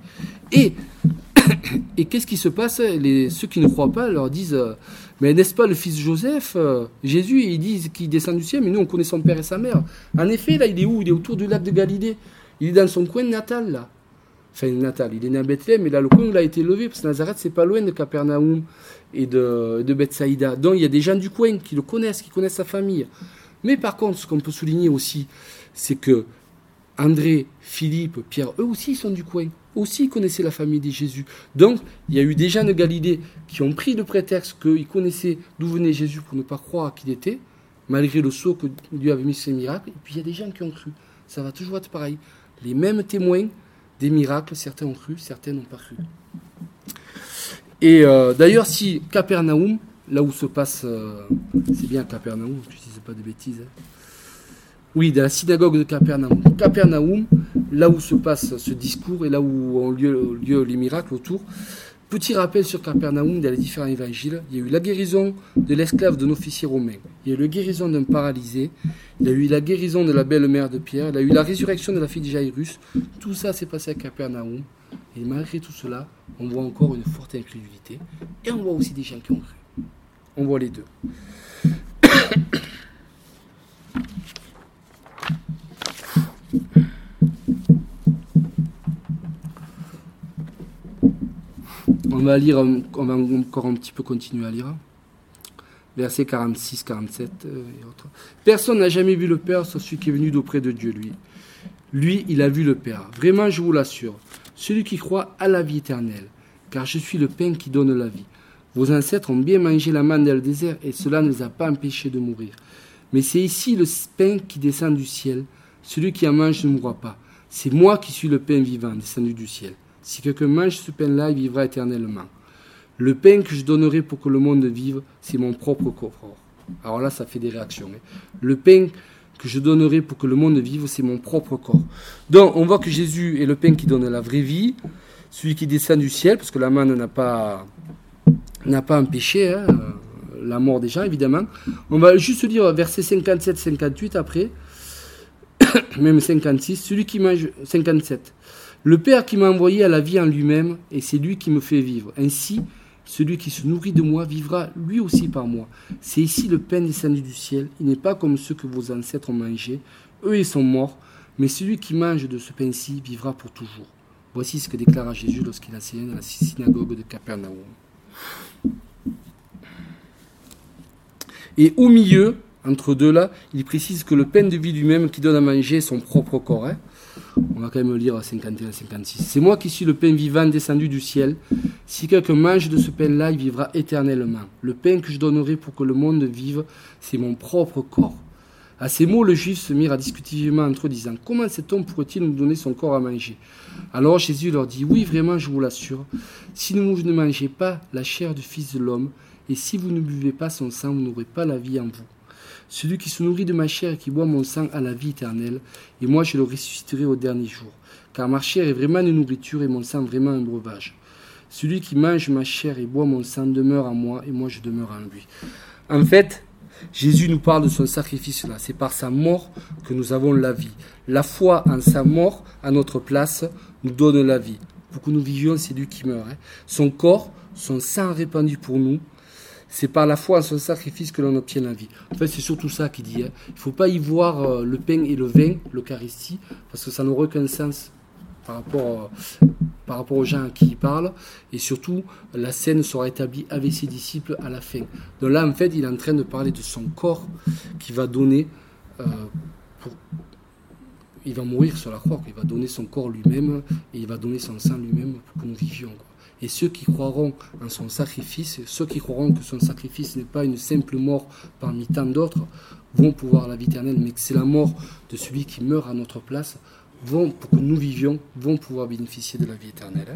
Et qu'est-ce qui se passe ? Ceux qui ne croient pas leur disent « Mais n'est-ce pas le fils de Joseph ? Jésus, ils disent qu'il descend du ciel, mais nous, on connaît son père et sa mère. » En effet, là, il est où ? Il est autour du lac de Galilée. Il est dans son coin natal, là. Enfin, natal, il est né à Bethléem, mais là, le coin où il a été élevé, parce que Nazareth, c'est pas loin de Capernaum et de Bethsaïda. Donc, il y a des gens du coin qui le connaissent, qui connaissent sa famille. Mais par contre, ce qu'on peut souligner aussi, c'est que André, Philippe, Pierre, eux aussi, ils sont du coin. Aussi, ils connaissaient la famille de Jésus. Donc, il y a eu des gens de Galilée qui ont pris le prétexte qu'ils connaissaient d'où venait Jésus pour ne pas croire qu'il était, malgré le sceau que Dieu avait mis sur ses miracles. Et puis, il y a des gens qui ont cru. Ça va toujours être pareil. Les mêmes témoins des miracles, certains ont cru, certains n'ont pas cru. Et d'ailleurs, si Capernaum, là où se passe, c'est bien Capernaum, je ne dis pas de bêtises. Oui, dans la synagogue de Capernaum. Capernaum, là où se passe ce discours et là où ont lieu les miracles autour. Petit rappel sur Capernaum dans les différents évangiles. Il y a eu la guérison de l'esclave d'un officier romain. Il y a eu la guérison d'un paralysé. Il y a eu la guérison de la belle-mère de Pierre. Il y a eu la résurrection de la fille de Jairus. Tout ça s'est passé à Capernaum. Et malgré tout cela, on voit encore une forte incrédulité. Et on voit aussi des gens qui ont cru. On voit les deux. On va lire, on va encore un petit peu continuer à lire. Versets 46, 47 et autres. Personne n'a jamais vu le Père sauf celui qui est venu d'auprès de Dieu, lui. Lui, il a vu le Père. Vraiment, je vous l'assure. Celui qui croit a la vie éternelle, car je suis le pain qui donne la vie. Vos ancêtres ont bien mangé la manne dans le désert, et cela ne les a pas empêchés de mourir. Mais c'est ici le pain qui descend du ciel. Celui qui en mange ne mourra pas. C'est moi qui suis le pain vivant, descendu du ciel. Si quelqu'un mange ce pain-là, il vivra éternellement. Le pain que je donnerai pour que le monde vive, c'est mon propre corps. Alors là, ça fait des réactions. Le pain que je donnerai pour que le monde vive, c'est mon propre corps. Donc, on voit que Jésus est le pain qui donne la vraie vie, celui qui descend du ciel, parce que la manne n'a pas empêché la mort des gens, évidemment. On va juste lire versets 57-58 après, même 56. Celui qui mange 57. Le Père qui m'a envoyé a la vie en lui-même, et c'est lui qui me fait vivre. Ainsi, celui qui se nourrit de moi vivra lui aussi par moi. C'est ici le pain descendu du ciel. Il n'est pas comme ceux que vos ancêtres ont mangés. Eux, ils sont morts. Mais celui qui mange de ce pain-ci vivra pour toujours. Voici ce que déclara Jésus lorsqu'il enseignait dans la synagogue de Capernaum. Et au milieu, entre deux là, il précise que le pain de vie lui-même qui donne à manger son propre corps. On va quand même lire 51-56. C'est moi qui suis le pain vivant descendu du ciel. Si quelqu'un mange de ce pain-là, il vivra éternellement. Le pain que je donnerai pour que le monde vive, c'est mon propre corps. À ces mots, les Juifs se mirent à discuter vivement entre eux, disant « Comment cet homme pourrait-il nous donner son corps à manger ?» Alors Jésus leur dit « Oui, vraiment, je vous l'assure, si vous ne mangez pas la chair du Fils de l'homme, et si vous ne buvez pas son sang, vous n'aurez pas la vie en vous. Celui qui se nourrit de ma chair et qui boit mon sang a la vie éternelle, et moi je le ressusciterai au dernier jour. Car ma chair est vraiment une nourriture et mon sang vraiment un breuvage. Celui qui mange ma chair et boit mon sang demeure en moi, et moi je demeure en lui. » En fait, Jésus nous parle de son sacrifice là. C'est par sa mort que nous avons la vie. La foi en sa mort, à notre place, nous donne la vie. Pour que nous vivions, c'est lui qui meurt. Son corps, son sang répandu pour nous, c'est par la foi en son sacrifice que l'on obtient la vie. En fait, c'est surtout ça qu'il dit. Il ne faut pas y voir le pain et le vin, l'Eucharistie, parce que ça n'aurait aucun sens par rapport aux gens à qui il parle, et surtout la scène sera établie avec ses disciples à la fin. Donc là en fait il est en train de parler de son corps qui va donner il va mourir sur la croix, il va donner son corps lui-même et il va donner son sang lui-même pour que nous vivions. Et ceux qui croiront en son sacrifice, ceux qui croiront que son sacrifice n'est pas une simple mort parmi tant d'autres, vont pouvoir la vie éternelle, mais que c'est la mort de celui qui meurt à notre place, pour que nous vivions, vont pouvoir bénéficier de la vie éternelle.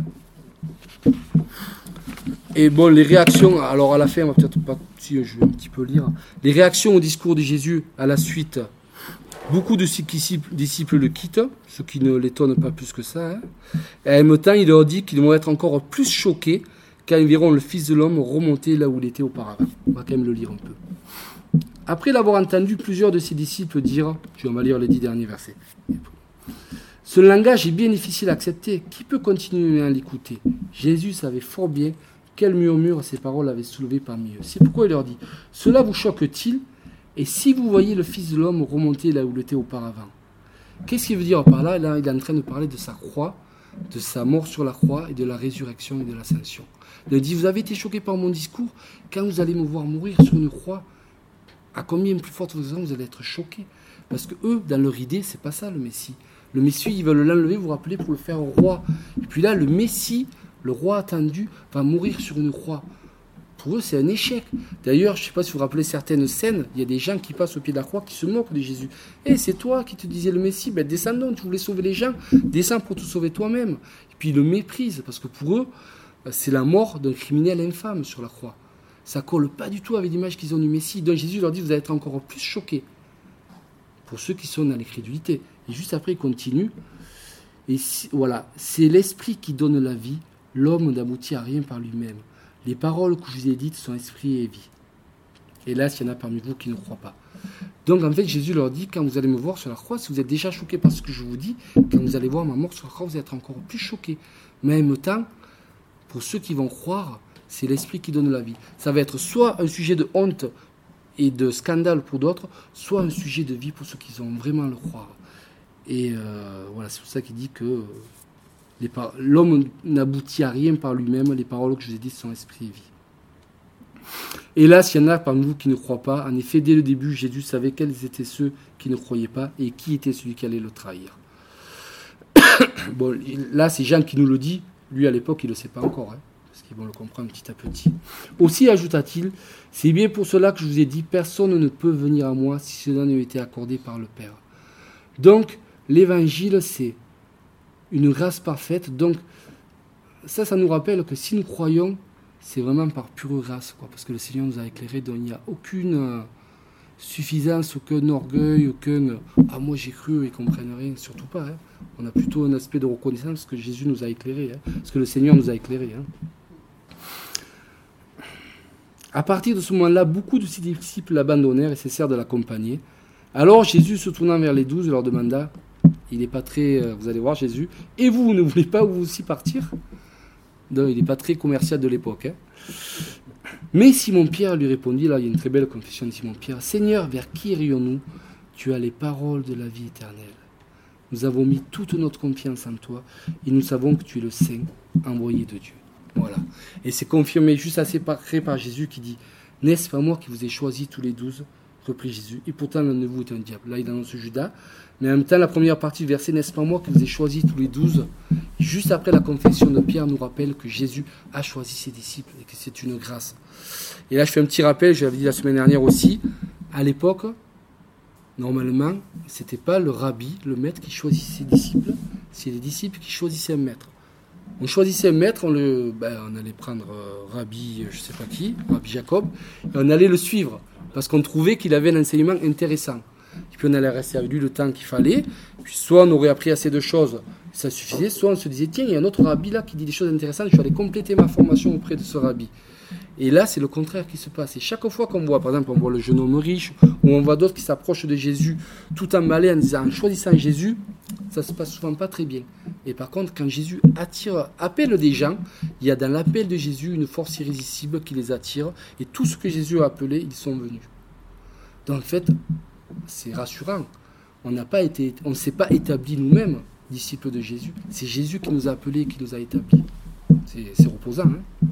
Et bon, les réactions, alors à la fin, on va peut-être pas, si je vais un petit peu lire, les réactions au discours de Jésus à la suite, beaucoup de ses disciples le quittent, ce qui ne l'étonne pas plus que ça. Et en même temps, il leur dit qu'ils vont être encore plus choqués quand ils verront le Fils de l'homme remonter là où il était auparavant. On va quand même le lire un peu. Après l'avoir entendu, plusieurs de ses disciples dire, on va lire les 10 derniers versets. Ce langage est bien difficile à accepter. Qui peut continuer à l'écouter ? Jésus savait fort bien quel murmure ces paroles avaient soulevé parmi eux. C'est pourquoi il leur dit « Cela vous choque-t-il ? Et si vous voyez le Fils de l'homme remonter là où il était auparavant ?» Qu'est-ce qu'il veut dire par là ? Là, il est en train de parler de sa croix, de sa mort sur la croix et de la résurrection et de l'ascension. Il dit « Vous avez été choqués par mon discours ? Quand vous allez me voir mourir sur une croix, à combien plus forte raison vous allez être choqués ? Parce que eux, dans leur idée, c'est pas ça le Messie. Le Messie, ils veulent l'enlever, vous vous rappelez, pour le faire roi. Et puis là, le Messie, le roi attendu, va mourir sur une croix. Pour eux, c'est un échec. D'ailleurs, je ne sais pas si vous vous rappelez certaines scènes, il y a des gens qui passent au pied de la croix qui se moquent de Jésus. « Eh, c'est toi qui te disais le Messie, ben descends donc, tu voulais sauver les gens, descends pour te sauver toi-même. » Et puis ils le méprisent, parce que pour eux, c'est la mort d'un criminel infâme sur la croix. Ça ne colle pas du tout avec l'image qu'ils ont du Messie. Donc Jésus leur dit, vous allez être encore plus choqués. Pour ceux qui sont dans l'incrédulité. Et juste après, il continue. Et voilà, c'est l'esprit qui donne la vie. L'homme n'aboutit à rien par lui-même. Les paroles que je vous ai dites sont esprit et vie. Hélas, il y en a parmi vous qui ne croient pas. Donc en fait, Jésus leur dit, quand vous allez me voir sur la croix, si vous êtes déjà choqués par ce que je vous dis, quand vous allez voir ma mort sur la croix, vous allez être encore plus choqués. Mais en même temps, pour ceux qui vont croire, c'est l'esprit qui donne la vie. Ça va être soit un sujet de honte et de scandale pour d'autres, soit un sujet de vie pour ceux qui vont vraiment le croire. Et voilà, c'est pour ça qu'il dit que l'homme n'aboutit à rien par lui-même, les paroles que je vous ai dites sont esprit et vie. Hélas, il y en a parmi vous qui ne croient pas. En effet, dès le début, Jésus savait quels étaient ceux qui ne croyaient pas et qui était celui qui allait le trahir. Bon, là, c'est Jean qui nous le dit. Lui, à l'époque, il ne le sait pas encore, parce qu'ils vont le comprendre petit à petit. Aussi, ajouta-t-il, c'est bien pour cela que je vous ai dit, personne ne peut venir à moi si cela ne lui été accordé par le Père. Donc, l'évangile, c'est une grâce parfaite. Donc, ça nous rappelle que si nous croyons, c'est vraiment par pure grâce, parce que le Seigneur nous a éclairés, donc il n'y a aucune suffisance, aucun orgueil, aucun « Ah, moi j'ai cru, ils ne comprennent rien », surtout pas. On a plutôt un aspect de reconnaissance parce que Jésus nous a éclairés, parce que le Seigneur nous a éclairés. À partir de ce moment-là, beaucoup de ses disciples l'abandonnèrent et cessèrent de l'accompagner. Alors Jésus, se tournant vers les 12, leur demanda, il n'est pas très, vous allez voir Jésus, et vous ne voulez pas vous aussi partir? Donc, il n'est pas très commercial de l'époque. Mais Simon-Pierre lui répondit, là il y a une très belle confession de Simon-Pierre, Seigneur, vers qui irions-nous? Tu as les paroles de la vie éternelle. Nous avons mis toute notre confiance en toi et nous savons que tu es le Saint envoyé de Dieu. Voilà. Et c'est confirmé juste assez par Jésus qui dit, n'est-ce pas moi qui vous ai choisi tous les 12, reprit Jésus, et pourtant l'un de vous est un diable. Là il annonce Judas, mais en même temps la première partie du verset, n'est-ce pas moi qui vous ai choisi tous les 12, juste après la confession de Pierre nous rappelle que Jésus a choisi ses disciples et que c'est une grâce. Et là je fais un petit rappel, je l'avais dit la semaine dernière aussi, à l'époque, normalement, c'était pas le rabbi, le maître qui choisissait ses disciples, c'est les disciples qui choisissaient un maître. On choisissait un maître, on allait prendre Rabbi, je ne sais pas qui, Rabbi Jacob, et on allait le suivre, parce qu'on trouvait qu'il avait un enseignement intéressant. Et puis on allait rester avec lui le temps qu'il fallait, puis soit on aurait appris assez de choses, ça suffisait, soit on se disait, tiens, il y a un autre Rabbi là qui dit des choses intéressantes, je vais aller compléter ma formation auprès de ce Rabbi. Et là, c'est le contraire qui se passe. Et chaque fois qu'on voit, par exemple, on voit le jeune homme riche, ou on voit d'autres qui s'approchent de Jésus, tout emballés en disant, en choisissant Jésus, ça se passe souvent pas très bien. Et par contre, quand Jésus appelle des gens, il y a dans l'appel de Jésus une force irrésistible qui les attire, et tout ce que Jésus a appelé, ils sont venus. Donc en fait, c'est rassurant. On ne s'est pas établi nous-mêmes, disciples de Jésus. C'est Jésus qui nous a appelés et qui nous a établis. C'est reposant, hein.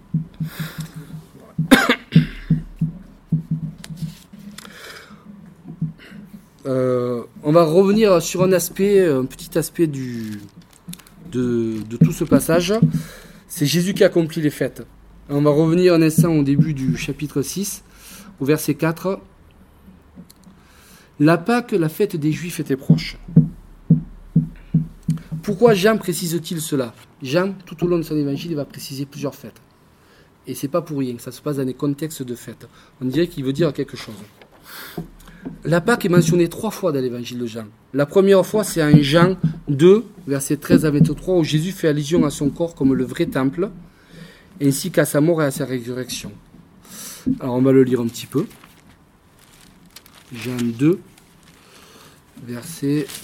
On va revenir sur un petit aspect de tout ce passage. C'est Jésus qui accomplit les fêtes. On va revenir un instant au début du chapitre 6, au verset 4. La Pâque, la fête des Juifs, était proche. Pourquoi Jean précise-t-il cela? Jean, tout au long de son évangile, il va préciser plusieurs fêtes. Et c'est pas pour rien, ça se passe dans des contextes de fêtes. On dirait qu'il veut dire quelque chose. La Pâque est mentionnée 3 fois dans l'évangile de Jean. La première fois, c'est en Jean 2, versets 13 à 23, où Jésus fait allusion à son corps comme le vrai temple, ainsi qu'à sa mort et à sa résurrection. Alors on va le lire un petit peu. Jean 2, verset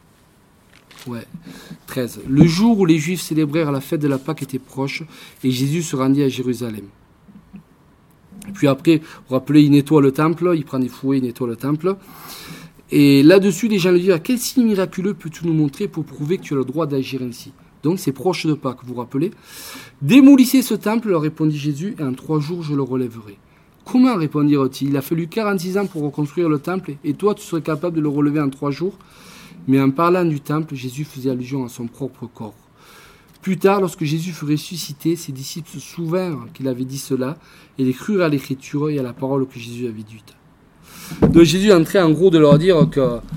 13. Le jour où les Juifs célébrèrent la fête de la Pâque était proche, et Jésus se rendit à Jérusalem. Puis après, vous vous rappelez, il nettoie le temple, il prend des fouets, il nettoie le temple. Et là-dessus, les gens lui disent, quel signe miraculeux peux-tu nous montrer pour prouver que tu as le droit d'agir ainsi? Donc c'est proche de Pâques, vous vous rappelez? Démolissez ce temple, leur répondit Jésus, et en 3 jours je le relèverai. Comment, répondirent-ils? Il a fallu 46 ans pour reconstruire le temple, et toi tu serais capable de le relever en 3 jours? Mais en parlant du temple, Jésus faisait allusion à son propre corps. Plus tard, lorsque Jésus fut ressuscité, ses disciples se souvinrent qu'il avait dit cela, et ils crurent à l'écriture et à la parole que Jésus avait dite. Donc Jésus est en train en gros de leur dire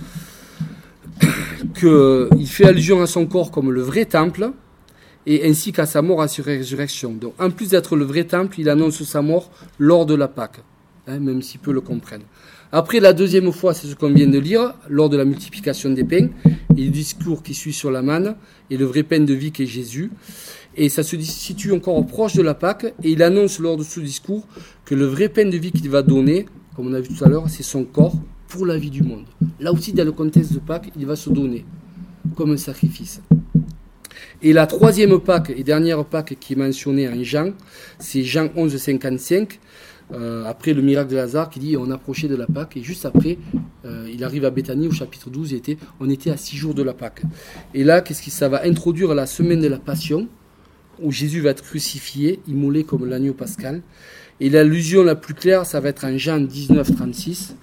qu'il fait allusion à son corps comme le vrai temple, et ainsi qu'à sa mort et à sa résurrection. Donc en plus d'être le vrai temple, il annonce sa mort lors de la Pâque, même si peu le comprennent. Après, la deuxième fois, c'est ce qu'on vient de lire, lors de la multiplication des pains, et le discours qui suit sur la manne, et le vrai pain de vie qui est Jésus. Et ça se situe encore proche de la Pâque, et il annonce lors de ce discours que le vrai pain de vie qu'il va donner, comme on a vu tout à l'heure, c'est son corps pour la vie du monde. Là aussi, dans le contexte de Pâques, il va se donner comme un sacrifice. Et la troisième Pâque et dernière Pâque qui est mentionnée en Jean, c'est Jean 11, 55, après le miracle de Lazare qui dit on approchait de la Pâque, et juste après il arrive à Béthanie au chapitre 12, on était à 6 jours de la Pâque. Et là, ça va introduire la semaine de la Passion, où Jésus va être crucifié, immolé comme l'agneau pascal. Et l'allusion la plus claire, ça va être en Jean 19, 36.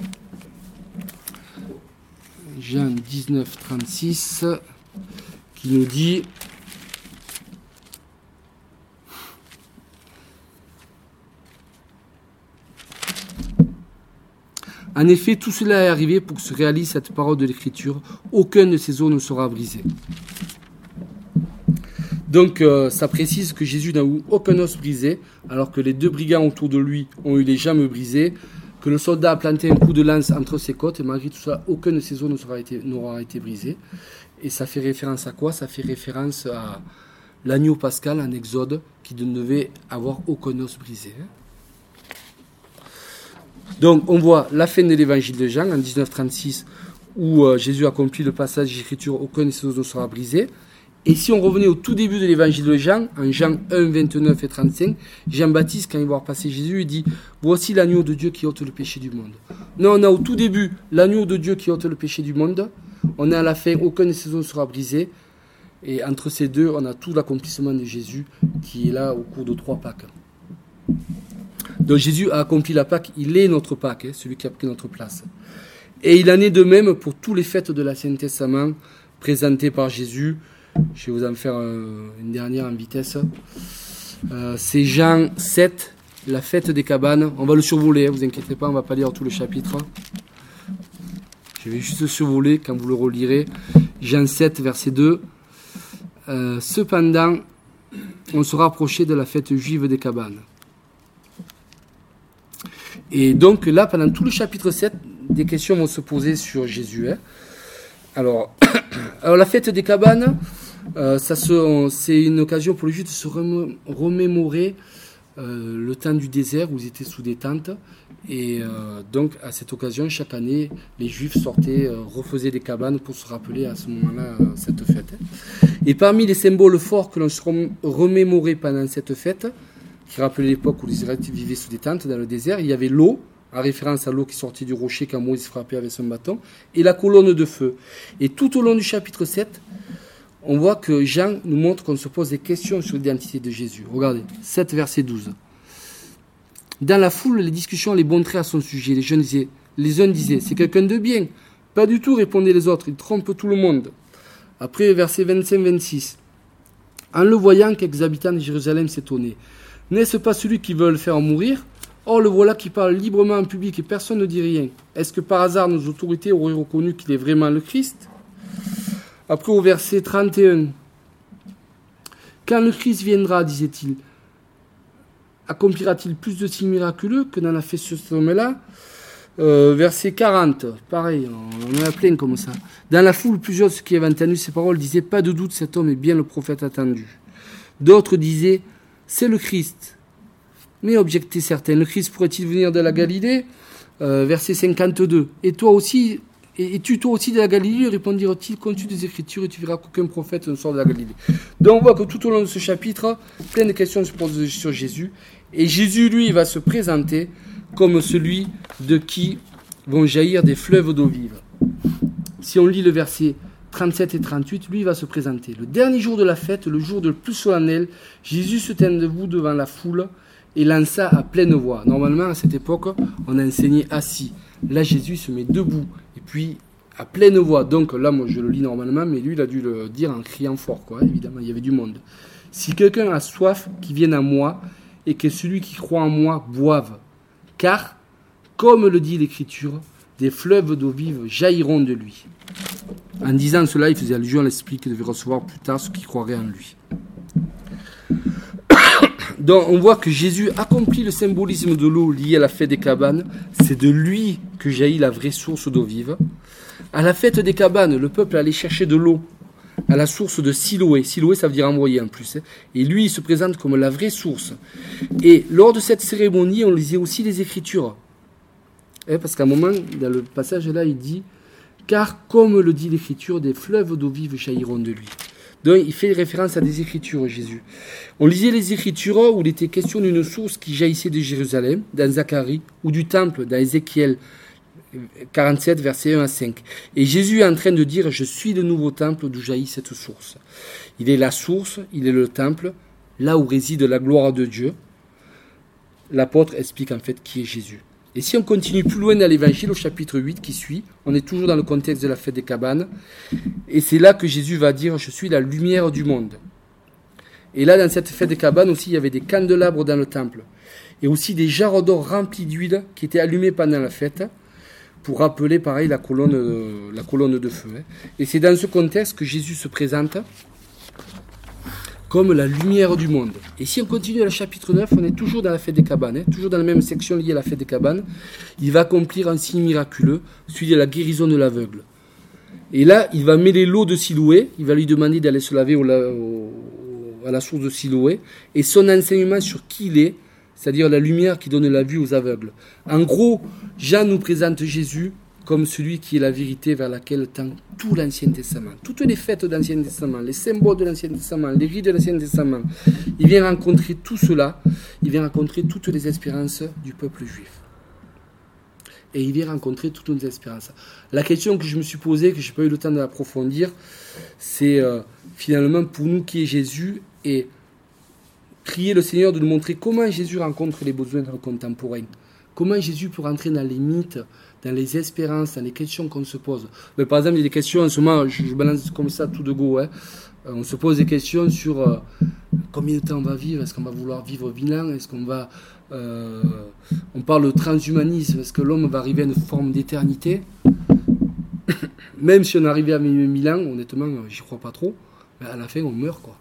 Jean 19, 36, qui nous dit... En effet, tout cela est arrivé pour que se réalise cette parole de l'Écriture. Aucun de ces os ne sera brisé. Donc, ça précise que Jésus n'a eu aucun os brisé, alors que les 2 brigands autour de lui ont eu les jambes brisées, que le soldat a planté un coup de lance entre ses côtes, et malgré tout ça, aucun de ses os n'aura été brisé. Et ça fait référence à quoi? Ça fait référence à l'agneau pascal en Exode, qui ne devait avoir aucun os brisé. Donc on voit la fin de l'évangile de Jean en 1936 où Jésus accomplit le passage d'écriture, aucun de ses os ne sera brisé. Et si on revenait au tout début de l'évangile de Jean, en Jean 1, 29 et 35, Jean-Baptiste, quand il voit passer Jésus, il dit « Voici l'agneau de Dieu qui ôte le péché du monde. » Non, on a au tout début l'agneau de Dieu qui ôte le péché du monde. On a à la fin, aucun de ses os ne sera brisé. Et entre ces deux, on a tout l'accomplissement de Jésus qui est là au cours de 3 Pâques. Donc Jésus a accompli la Pâque, il est notre Pâque, celui qui a pris notre place. Et il en est de même pour tous les fêtes de l'Ancien Testament présentées par Jésus. Je vais vous en faire une dernière en vitesse. C'est Jean 7, la fête des cabanes. On va le survoler, vous inquiétez pas, on ne va pas lire tout le chapitre. Je vais juste le survoler quand vous le relirez. Jean 7, verset 2. Cependant, on se rapprochait de la fête juive des cabanes. Et donc là, pendant tout le chapitre 7, des questions vont se poser sur Jésus. Alors, la fête des cabanes, c'est une occasion pour les Juifs de se remémorer le temps du désert où ils étaient sous des tentes. Et donc, à cette occasion, chaque année, les Juifs sortaient, refaisaient des cabanes pour se rappeler à ce moment-là cette fête. Et parmi les symboles forts que l'on se remémorait pendant cette fête, qui rappelait l'époque où les Israélites vivaient sous des tentes dans le désert, il y avait l'eau, en référence à l'eau qui sortait du rocher quand Moïse frappait avec son bâton, et la colonne de feu. Et tout au long du chapitre 7, on voit que Jean nous montre qu'on se pose des questions sur l'identité de Jésus. Regardez, 7 verset 12. Dans la foule, les discussions allaient bon trait à son sujet. Les uns disaient, c'est quelqu'un de bien. Pas du tout, répondaient les autres, il trompe tout le monde. Après, verset 25-26. En le voyant, quelques habitants de Jérusalem s'étonnaient. N'est-ce pas celui qui veut le faire mourir ? Or, le voilà qui parle librement en public et personne ne dit rien. Est-ce que par hasard nos autorités auraient reconnu qu'il est vraiment le Christ ? Après, au verset 31. Quand le Christ viendra, disait-il, accomplira-t-il plus de signes miraculeux que n'en a fait cet homme-là ? Verset 40, pareil, on en a plein comme ça. Dans la foule, plusieurs qui avaient entendu ces paroles disaient « Pas de doute, cet homme est bien le prophète attendu. » D'autres disaient « C'est le Christ. » Mais objectaient certains, « Le Christ pourrait-il venir de la Galilée ?» Verset 52. « Es-tu toi aussi de la Galilée ?» répondirent-ils, « Consulte des Écritures et tu verras qu'aucun prophète ne sort de la Galilée. » Donc on voit que tout au long de ce chapitre, plein de questions se posent sur Jésus. Et Jésus, lui, va se présenter comme celui de qui vont jaillir des fleuves d'eau vive. Si on lit le verset 37 et 38, lui va se présenter. Le dernier jour de la fête, le jour le plus solennel, Jésus se tint debout devant la foule et lança à pleine voix. Normalement, à cette époque, on enseignait assis. Là, Jésus se met debout et puis à pleine voix. Donc là, moi, je le lis normalement, mais lui, il a dû le dire en criant fort, quoi. Évidemment, il y avait du monde. Si quelqu'un a soif, qu'il vienne à moi et que celui qui croit en moi boive. Car, comme le dit l'Écriture, des fleuves d'eau vive jailliront de lui. En disant cela, il faisait allusion à l'esprit qu'il devait recevoir plus tard ceux qui croiraient en lui. Donc, on voit que Jésus accomplit le symbolisme de l'eau lié à la fête des cabanes. C'est de lui que jaillit la vraie source d'eau vive. À la fête des cabanes, le peuple allait chercher de l'eau à la source de Siloé. Siloé, ça veut dire envoyer en plus. Et lui, il se présente comme la vraie source. Et lors de cette cérémonie, on lisait aussi les Écritures. Parce qu'à un moment, dans le passage là, il dit « Car, comme le dit l'Écriture, des fleuves d'eau vive jailliront de lui. » Donc, il fait référence à des Écritures, Jésus. On lisait les Écritures où il était question d'une source qui jaillissait de Jérusalem, dans Zacharie, ou du temple, dans Ézéchiel 47, versets 1 à 5. Et Jésus est en train de dire « Je suis le nouveau temple d'où jaillit cette source. » Il est la source, il est le temple, là où réside la gloire de Dieu. L'apôtre explique en fait qui est Jésus. Et si on continue plus loin dans l'évangile, au chapitre 8 qui suit, on est toujours dans le contexte de la fête des cabanes. Et c'est là que Jésus va dire « Je suis la lumière du monde ». Et là, dans cette fête des cabanes aussi, il y avait des candélabres dans le temple. Et aussi des jarres d'or remplis d'huile qui étaient allumés pendant la fête, pour rappeler, pareil, la colonne de feu. Et c'est dans ce contexte que Jésus se présente comme la lumière du monde. Et si on continue à le chapitre 9, on est toujours dans la fête des cabanes, toujours dans la même section liée à la fête des cabanes. Il va accomplir un signe miraculeux, celui de la guérison de l'aveugle. Et là, il va mêler l'eau de Siloé, il va lui demander d'aller se laver à la source de Siloé, et son enseignement sur qui il est, c'est-à-dire la lumière qui donne la vue aux aveugles. En gros, Jean nous présente Jésus comme celui qui est la vérité vers laquelle tend tout l'Ancien Testament. Toutes les fêtes de l'Ancien Testament, les symboles de l'Ancien Testament, les rites de l'Ancien Testament. Il vient rencontrer tout cela, il vient rencontrer toutes les espérances du peuple juif. Et il vient rencontrer toutes nos espérances. La question que je me suis posée, que je n'ai pas eu le temps d'approfondir, c'est finalement pour nous qui est Jésus, et prier le Seigneur de nous montrer comment Jésus rencontre les besoins de nos contemporains. Comment Jésus peut rentrer dans les mythes, dans les espérances, dans les questions qu'on se pose. Mais par exemple, il y a des questions, en ce moment, je balance comme ça tout de go. On se pose des questions sur combien de temps on va vivre, est-ce qu'on va vouloir vivre 1000 ans, est-ce qu'on va... on parle de transhumanisme, est-ce que l'homme va arriver à une forme d'éternité? Même si on arrivait à 1000 ans, honnêtement, j'y crois pas trop, mais à la fin, on meurt, quoi.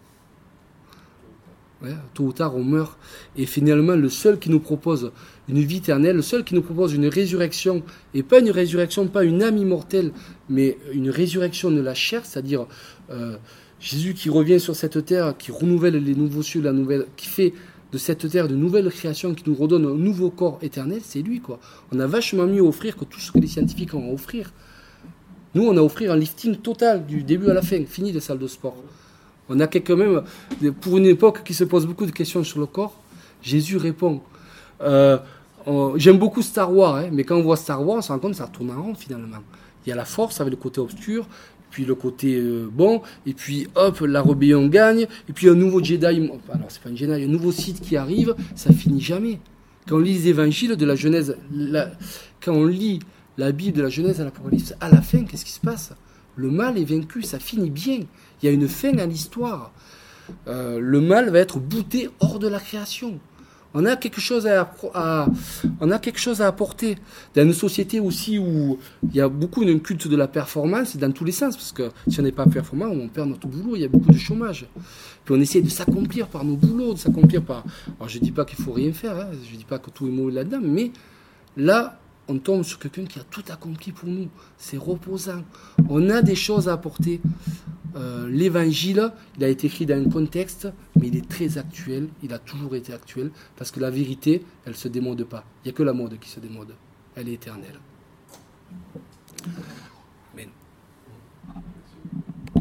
Ouais, tôt ou tard, on meurt. Et finalement, le seul qui nous propose une vie éternelle, le seul qui nous propose une résurrection, et pas une résurrection, pas une âme immortelle, mais une résurrection de la chair, c'est-à-dire Jésus qui revient sur cette terre, qui renouvelle les nouveaux cieux, qui fait de cette terre de nouvelles créations, qui nous redonne un nouveau corps éternel, c'est lui, quoi. On a vachement mieux à offrir que tout ce que les scientifiques ont à offrir. Nous, on a à offrir un lifting total, du début à la fin, fini de salle de sport. On a quand même, pour une époque qui se pose beaucoup de questions sur le corps, Jésus répond. J'aime beaucoup Star Wars, mais quand on voit Star Wars, on se rend compte que ça tourne en rond finalement. Il y a la force avec le côté obscur, puis le côté bon, et puis hop, la rébellion gagne, et puis un nouveau Jedi, alors c'est pas un Jedi, un nouveau Sith qui arrive, ça finit jamais. Quand on lit les évangiles de la Genèse, quand on lit la Bible de la Genèse à l'Apocalypse, à la fin, qu'est-ce qui se passe? Le mal est vaincu, ça finit bien. Il y a une fin à l'histoire. Le mal va être bouté hors de la création. On a quelque chose on a quelque chose à apporter. Dans une société aussi où il y a beaucoup d'un culte de la performance, dans tous les sens, parce que si on n'est pas performant, on perd notre boulot, il y a beaucoup de chômage. Puis on essaie de s'accomplir par nos boulots, de s'accomplir par... Alors je ne dis pas qu'il ne faut rien faire, je ne dis pas que tout est mauvais là-dedans, mais là, on tombe sur quelqu'un qui a tout accompli pour nous. C'est reposant. On a des choses à apporter. L'évangile, il a été écrit dans un contexte, mais il est très actuel. Il a toujours été actuel. Parce que la vérité, elle ne se démode pas. Il n'y a que la mode qui se démode. Elle est éternelle. Amen.